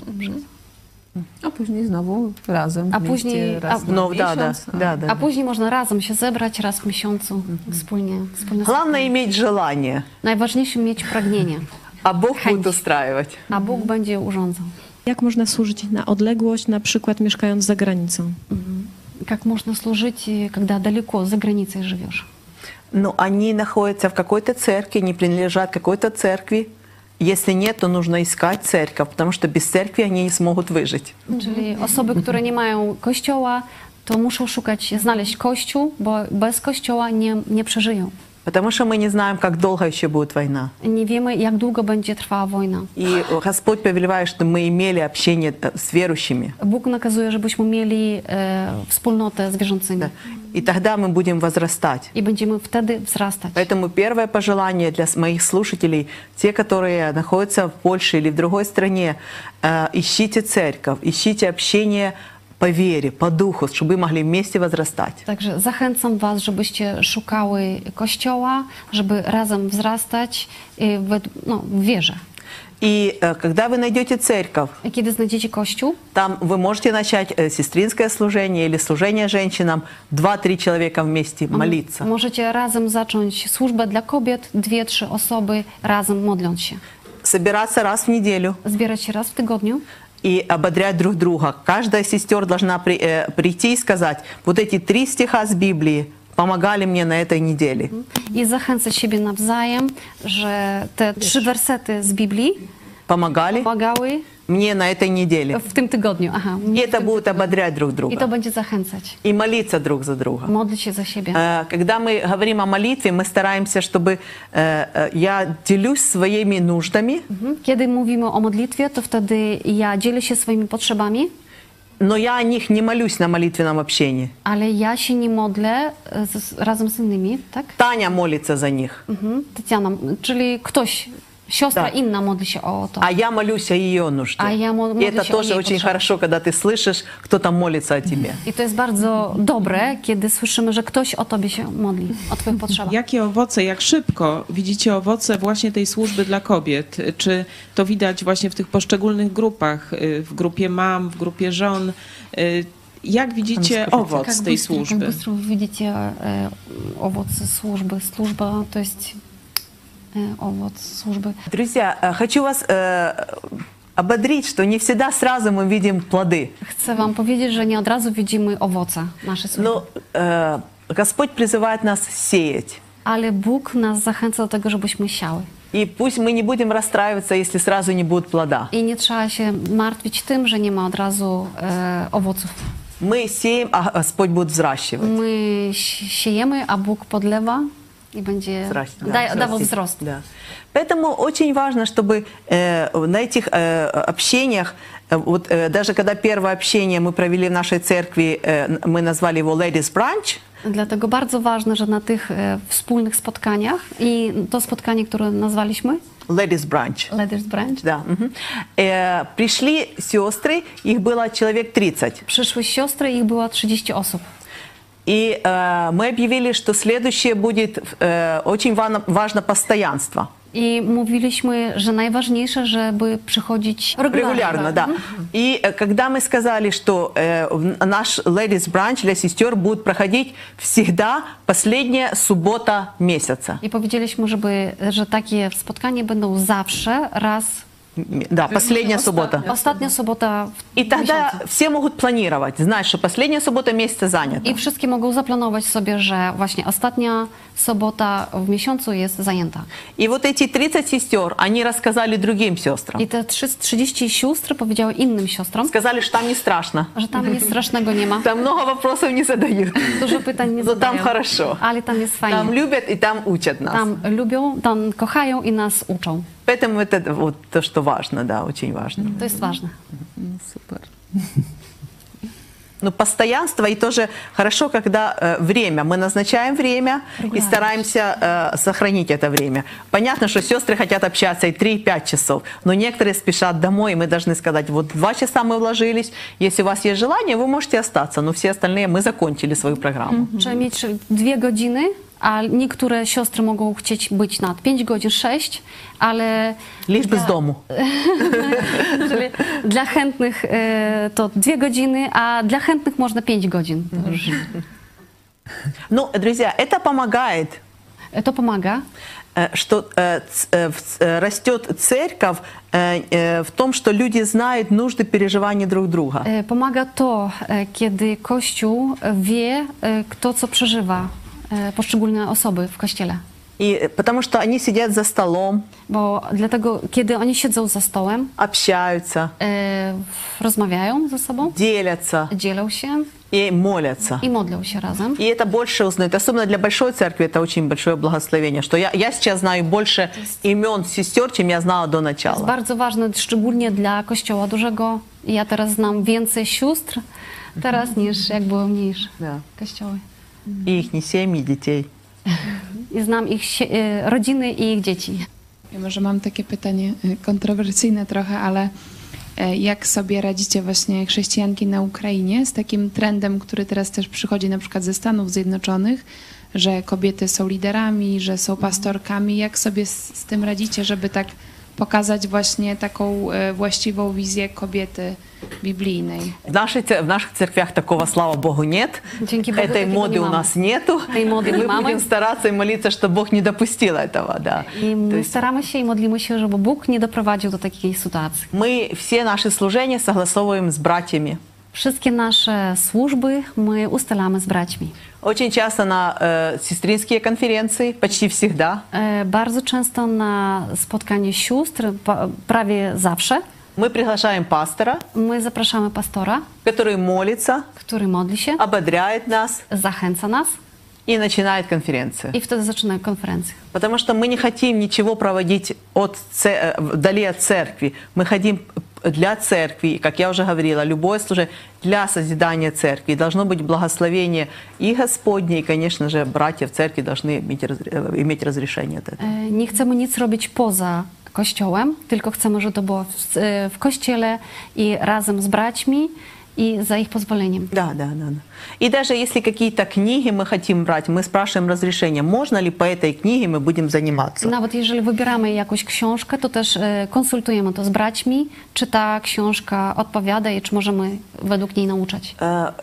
A później znowu razem. A w później- mieście, raz a- na Ну, да, да, miesiąc. да, да. A później można razem się zebrać raz w miesiącu wspólnie. Главное иметь желание, Najważniejsze mieć pragnienie, а Бог Chęć. будет устраивать. a Bóg będzie urządzał. Jak można służyć na odległość, na przykład mieszkając za granicą? Как можно служить, когда далеко, за границей живешь? Но они находятся в какой-то церкви, не принадлежат какой-то церкви. Если нет, то нужно искать церковь, потому что без церкви они не смогут выжить. Czyli osoby, które nie mają kościoła, to muszą znaleźć kościół, bo bez kościoła nie przeżyją. Потому что мы не знаем, как долго еще будет война. Nie wiemy, jak długo będzie trwała wojna. И Господь повелевает, чтобы мы имели общение с верующими. Bóg nakazuje, żebyśmy mieli wspólnotę z wierzącymi. Да. И тогда мы будем возрастать. I będziemy wtedy wzrastać. Поэтому первое пожелание для моих слушателей, те, которые находятся в Польше или в другой стране, ищите церковь, ищите общение по вере, по духу, чтобы вы могли вместе возрастать. Także zachęcam was, żebyście szukały kościoła, żeby razem wzrastać w wierze. И когда вы найдете церковь, I kiedy znajdziecie kościół, там вы можете начать сестринское служение или служение женщинам, 2-3 человека вместе молиться. możecie razem zacząć służbę dla kobiet, 2-3 osoby razem modląc się. Собираться раз в неделю Zbierać się raz w tygodniu и ободрять друг друга. Каждая сестер должна прийти и сказать, вот эти 3 стиха с Библии помогали мне на этой неделе. i zachęcać siebie nawzajem, że te 3 wersety z Biblii Помогали pomagały мне на этой неделе. w tym tygodniu. Aha, И это будет ободрять друг I to друга. będzie zachęcać. И молиться друг за друга. Modlić się za siebie. Когда мы говорим о молитве, мы стараемся, чтобы я делюсь своими нуждами, Kiedy mówimy o modlitwie, to wtedy ja dzielę się swoimi potrzebami, но я о них не молюсь на молитвенном общении. ale ja się nie modlę razem z innymi, tak? Таня молится за них, Tatiana, czyli ktoś, siostra Tak. inna modli się o to. а я молюсь о ее нужде. А я И молюсь это о тоже ей очень поtrzebе. хорошо, когда ты слышишь, кто-то молится о тебе. I to jest bardzo dobre, kiedy słyszymy, że ktoś o tobie się modli, o twoich potrzebach. Jakie owoce, jak szybko widzicie owoce właśnie tej służby dla kobiet? Czy to widać właśnie w tych poszczególnych grupach, w grupie mam, w grupie żon? Jak widzicie owoc tej Как służby? быстро вы видите owoce służby? Służba to jest owoc służby. Друзья, хочу вас ободрить, что не всегда сразу мы видим плоды. Chcę wam powiedzieć, że nie od razu widzimy owoce naszej służby. Но Господь призывает нас сеять. Ale Bóg nas zachęca do tego, żebyśmy siały. И пусть мы не будем расстраиваться, если сразу не будет плода. I nie trzeba się martwić tym, że nie ma od razu owoców. Мы сеем, а Господь будет взращивать. My siejemy, a Bóg podlewa i będzie dawał wzrost. Да. Поэтому очень важно, чтобы на этих общениях, даже когда первое общение мы провели в нашей церкви, мы назвали его Ladies Brunch, Dlatego bardzo ważne, że na tych wspólnych spotkaniach i to spotkanie, które nazwaliśmy Ladies Brunch. Ladies Brunch. Да. Пришли сестры, их было человек 30. Przyszły siostry, ich było 30 osób. И мы объявили, что следующее будет очень важно постоянство. I mówiliśmy, że najważniejsze, żeby przychodzić Регулярно, да. И когда мы сказали, что наш Ladies Brunch для сестер будет проходить всегда последняя суббота месяца. I powiedzieliśmy, że takie spotkania będą zawsze raz. Да, последняя суббота. Ostatnia sobota w И тогда miesiącu. все могут планировать, знать, что последняя суббота месяца занята. I wszystkie mogą zaplanować sobie, że właśnie ostatnia sobota w miesiącu jest zajęta. И вот эти 30 сестер, они рассказали другим сестрам. I te 30 sióstr powiedziały innym siostrom, Сказали, что там не страшно. że tam nic strasznego nie ma. Там много вопросов не задают. Dużo pytań nie Но там zadają. хорошо. Ale tam jest Там fajnie. любят и там учат нас. Tam lubią, tam kochają i nas uczą. Поэтому это вот то, что важно, да, очень важно. To jest ważne. Super. Но постоянство и тоже хорошо, когда время. Мы назначаем время и стараемся сохранить это время. Понятно, что сестры хотят общаться и 3-5 часов, но некоторые спешат домой, и мы должны сказать, вот 2 часа мы вложились, если у вас есть желание, вы можете остаться, но все остальные мы закончили свою программу. Trzeba mieć 2 godziny, a niektóre siostry mogą chcieć być na 5 godzin, 6, ale Лишь бы с дому. czyli dla chętnych to 2 godziny, a dla chętnych można 5 godzin. To już. Ну, друзья, это помогает, To pomaga, что растет церковь в том, что люди знают нужды переживания друг друга. Pomaga to, kiedy Kościół wie, kto co przeżywa, poszczególne osoby w Kościele. И потому что они сидят за столом, Bo dlatego, kiedy oni siedzą za stołem, общаются, rozmawiają ze sobą, делятся dzielą się и молятся. i modlą się razem. И это больше узнают. Особенно для большой церкви это очень большое благословение, что я сейчас знаю больше имен сестер, чем я знала до To jest начала. bardzo ważne, szczególnie dla Kościoła dużego. Ja teraz znam więcej sióstr teraz niż jak było mniejsze Да. kościoły. И их семьи, детей. I znam ich rodziny i ich dzieci. Ja może mam takie pytanie kontrowersyjne trochę, ale jak sobie radzicie właśnie chrześcijanki na Ukrainie z takim trendem, który teraz też przychodzi na przykład ze Stanów Zjednoczonych, że kobiety są liderami, że są pastorkami. Jak sobie z tym radzicie, żeby tak pokazać właśnie taką właściwą wizję kobiety biblijnej? В наших церквях такого, слава Богу, нет. Dzięki Bogu Этой takiego моды nie у mamy. нас нету. Tej mody nie Мы mamy. будем стараться и молиться, чтобы Бог не допустил этого. Да. I my То есть staramy się i modlimy się, żeby Bóg nie doprowadził do takiej sytuacji. мы все наши служения согласовываем с братьями. Wszystkie nasze służby my ustalamy z braćmi. Очень часто на сестринские конференции, почти всегда. Bardzo często na spotkanie sióstr, prawie zawsze, Мы приглашаем пастора, my zapraszamy pastora, который молится, który modli się, ободряет нас zachęca nas и начинает конференцию. i wtedy zaczyna konferencję. Потому что мы не хотим ничего проводить вдали от церкви. Мы хотим для церкви, как я уже говорила, любое служение для созидания церкви. Должно быть благословение и Господне, и, конечно же, братья в церкви должны иметь разрешение от этого. Nie chcemy nic robić poza Kościołem, tylko chcemy, żeby to było w Kościele i razem z braćmi и за их позволением. Да. И даже если какие-то книги мы хотим брать, мы спрашиваем разрешение, можно ли по этой книге мы будем заниматься. Nawet jeżeli wybieramy jakąś książkę, to też konsultujemy to z braćmi, czy ta książka odpowiada i czy możemy według niej nauczać.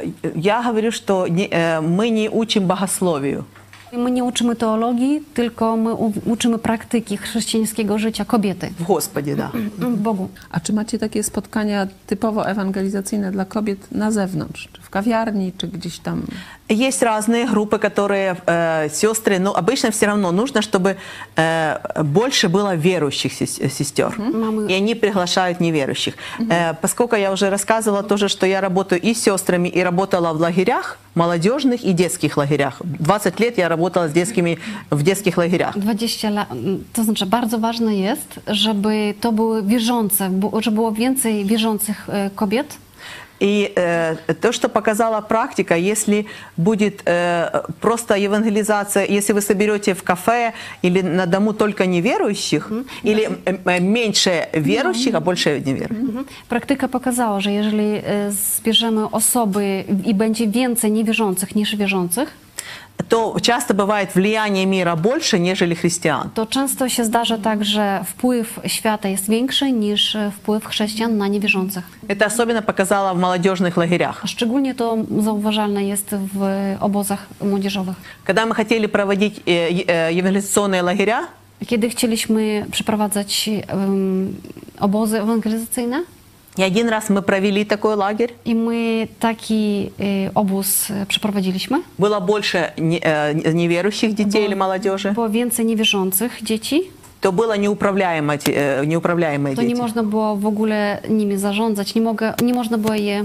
Я говорю, что мы не учим богословию. My nie uczymy teologii, tylko my uczymy praktyki chrześcijańskiego życia kobiety. В Господе, да. W Bogu. A czy macie takie spotkania typowo ewangelizacyjne dla kobiet na zewnątrz? Czy w kawiarni, czy gdzieś tam? Есть разные группы, которые сестры, но обычно все равно нужно, чтобы больше было верующих сестер. И они приглашают неверующих. Поскольку я уже рассказывала тоже, что я работаю и с сестрами, и работала в лагерях, молодежных и детских лагерях. 20 лет я работала в детских лагерях. 20 lat, to znaczy bardzo ważne jest, żeby to były wierzące, żeby było więcej wierzących kobiet. И то, что показала практика, если будет просто евангелизация, если вы соберете в кафе или на дому только неверующих, или меньше верующих, а больше неверующих. Praktyka pokazała, że jeżeli zbierzemy osoby i będzie więcej niewierzących niż wierzących, то часто бывает влияние мира больше, нежели христиан. to często się zdarza tak, że wpływ świata jest większy niż wpływ chrześcijan na niewierzących. Это особенно показало в молодежных лагерях. A szczególnie to zauważalne jest w obozach młodzieżowych. Когда мы хотели проводить евангелизационные лагеря, Kiedy chcieliśmy przeprowadzać obozy ewangelizacyjne, и один раз мы провели такой лагерь, i my taki obóz przeprowadziliśmy, было больше неверующих детей или молодежи, było więcej niewierzących dzieci, то было неуправляемые to nie дети. można było w ogóle nimi zarządzać, nie można było je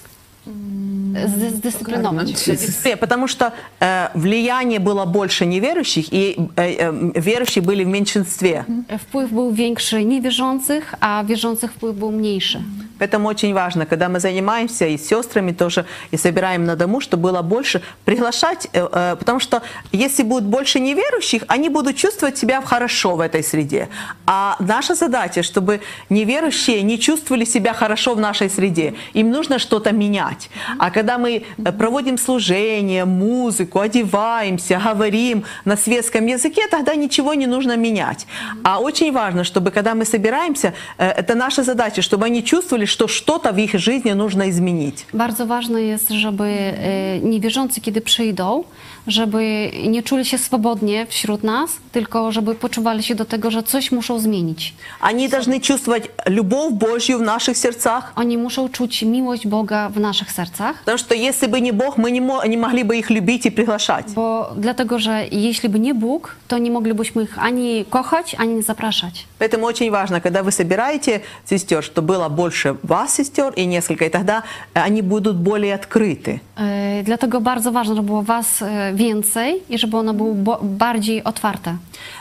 zdyscyplinować. Потому что влияние было больше неверующих, и верующие были в меньшинстве. Wpływ był większy niewierzących, a wierzących wpływ był mniejszy. Поэтому очень важно, когда мы занимаемся и с сестрами тоже, и собираем на дому, чтобы было больше приглашать, потому что если будет больше неверующих, они будут чувствовать себя хорошо в этой среде. А наша задача, чтобы неверующие не чувствовали себя хорошо в нашей среде. Им нужно что-то менять. А когда мы проводим служение, музыку, одеваемся, говорим на светском языке, тогда ничего не нужно менять. А очень важно, чтобы когда мы собираемся, это наша задача, чтобы они чувствовали, что что-то в их жизни нужно изменить. Bardzo ważne jest, żeby niewierzący, kiedy przyjdą, żeby nie czuli się swobodnie wśród nas, tylko żeby poczuwali się do tego, że coś muszą zmienić. Они должны чувствовать любовь Божью в наших сердцах. Oni muszą czuć miłość Boga w naszych sercach, Потому что если бы не Бог, мы не могли бы их любить и приглашать. dlatego że jeśli by nie Bóg, to nie moglibyśmy ich ani kochać, ani zapraszać. Поэтому очень важно, когда вы собираете сестер, чтобы было больше вас, сестер, и несколько, и тогда они будут более открыты. Dlatego bardzo ważne, żeby było was więcej i żeby one były bardziej otwarte.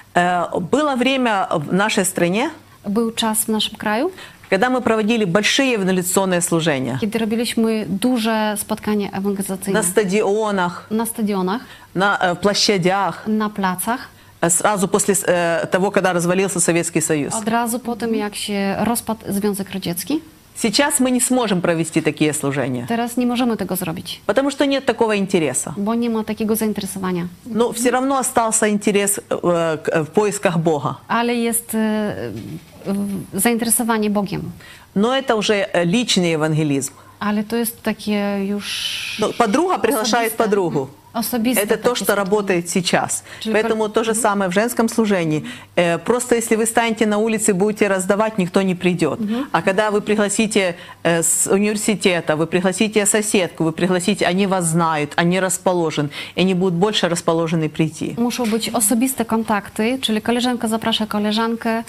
Было время в нашей стране, Był czas w naszym kraju, когда мы проводили большие евангелизационные служения kiedy robiliśmy duże spotkania ewangelizacyjne на стадионах, na stadionach, в площадях, na placach, сразу после того, когда развалился Советский Союз. od razu po tym, jak się rozpadł Związek Radziecki. Сейчас мы не сможем провести такие служения, Teraz nie możemy tego zrobić, потому что нет такого интереса. bo nie ma takiego zainteresowania. Но все равно остался интерес в поисках Бога. Ale jest zainteresowanie Bogiem. Но это уже личный евангелизм. Ale to jest takie już Подруга приглашает подругу. osobiste. Это то, takie что работает сейчас. Поэтому то же самое в женском служении. Просто если вы станете на улице и будете раздавать, никто не придет. А когда вы пригласите с университета, вы пригласите соседку, вы пригласите, они вас знают, они расположены, и они будут больше расположены прийти. Muszą być osobiste kontakty, czyli koleżanka zaprasza koleżankę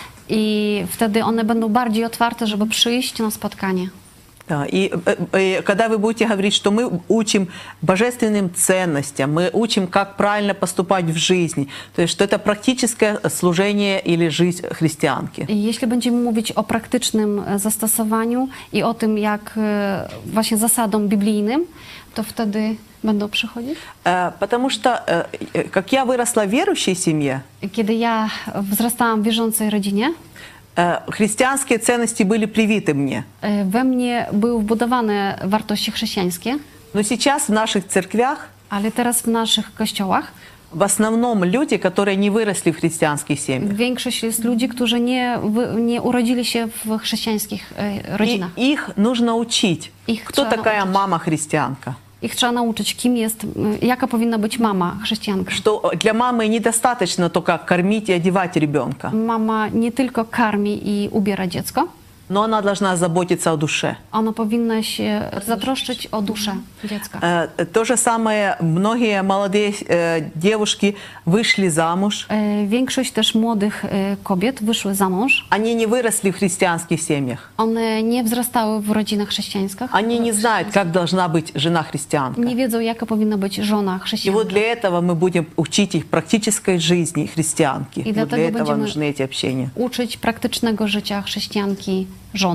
i wtedy one będą bardziej otwarte, żeby przyjść na spotkanie. Да, и когда вы будете говорить, что мы учим божественным ценностям, мы учим, как правильно поступать в жизни, то есть что это практическое служение или жизнь христианки. I jeśli będziemy mówić o praktycznym zastosowaniu i o tym, jak właśnie zasadom biblijnym, to wtedy będą przychodzić. Потому что, как я выросла в верующей семье, Kiedy ja wzrastałam w wierzącej rodzinie, христианские ценности были привиты мне. we mnie były wbudowane wartości chrześcijańskie, Но сейчас в наших церквях ale teraz w naszych kościołach в основном люди, которые не выросли в христианских семьях. większość jest ludzi, którzy nie urodzili się w chrześcijańskich rodzinach. И их нужно учить. Их Кто trzeba такая nauczyć. мама-христианка? Ich trzeba nauczyć, kim jest, jaka powinna być mama chrześcijanka. Что для мамы недостаточно только кормить и одевать ребенка, Mama nie tylko karmi i ubiera dziecko, но она должна заботиться о душе. ona powinna się zatroszczyć o duszę dziecka. То же самое, многие молодые девушки вышли замуж, Większość też młodych kobiet wyszły za mąż. они не выросли в христианских семьях. One nie wzrastały w rodzinach chrześcijańskich. Они не знают, как должна быть жена-христианка. Nie wiedzą, jaka powinna być żona И chrześcijanka. вот для этого мы будем учить их практической жизни христианки. И Вот для для того этого będziemy нужны эти общения. Uczyć praktycznego życia chrześcijanki żony.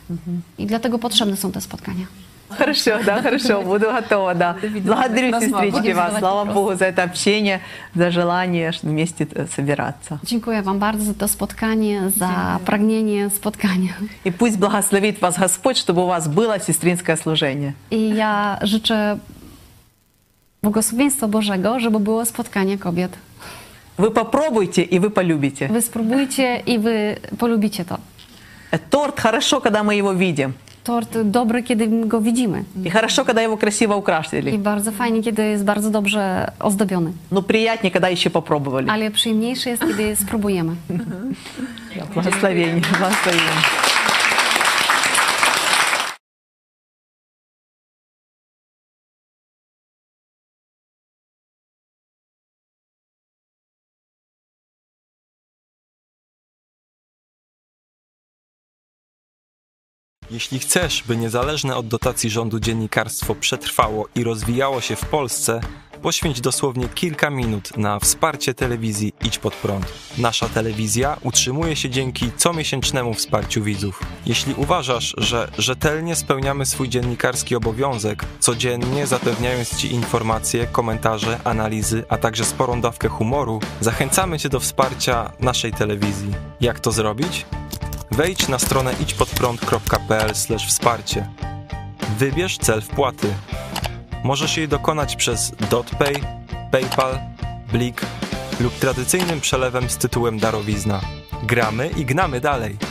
I dlatego potrzebne są te spotkania. Хорошо, да, хорошо, буду готова, да. Благодарю, сестрички, вас. Слава Богу за это общение, за желание вместе собираться. Dziękuję Wam bardzo za to spotkanie, za pragnienie spotkania. И пусть благословит вас Господь, чтобы у вас было сестринское служение. I ja życzę błogosławieństwa Bożego, żeby było spotkanie kobiet. Вы попробуйте, и вы полюбите. Wy spróbujcie i Wy polubicie to. Торт хорошо, когда мы его видим. Tort dobry, kiedy go widzimy. И хорошо, когда его красиво I украсили. bardzo fajnie, kiedy jest bardzo dobrze ozdobiony. Но приятнее, когда еще попробовали. Ale przyjemniejsze jest, kiedy spróbujemy. Благословение, благословение. Jeśli chcesz, by niezależne od dotacji rządu dziennikarstwo przetrwało i rozwijało się w Polsce, poświęć dosłownie kilka minut na wsparcie telewizji Idź Pod Prąd. Nasza telewizja utrzymuje się dzięki comiesięcznemu wsparciu widzów. Jeśli uważasz, że rzetelnie spełniamy swój dziennikarski obowiązek, codziennie zapewniając Ci informacje, komentarze, analizy, a także sporą dawkę humoru, zachęcamy Cię do wsparcia naszej telewizji. Jak to zrobić? Wejdź na stronę idźpodprąd.pl/wsparcie. Wybierz cel wpłaty. Możesz jej dokonać przez DotPay, PayPal, Blik lub tradycyjnym przelewem z tytułem darowizna. Gramy i gnamy dalej!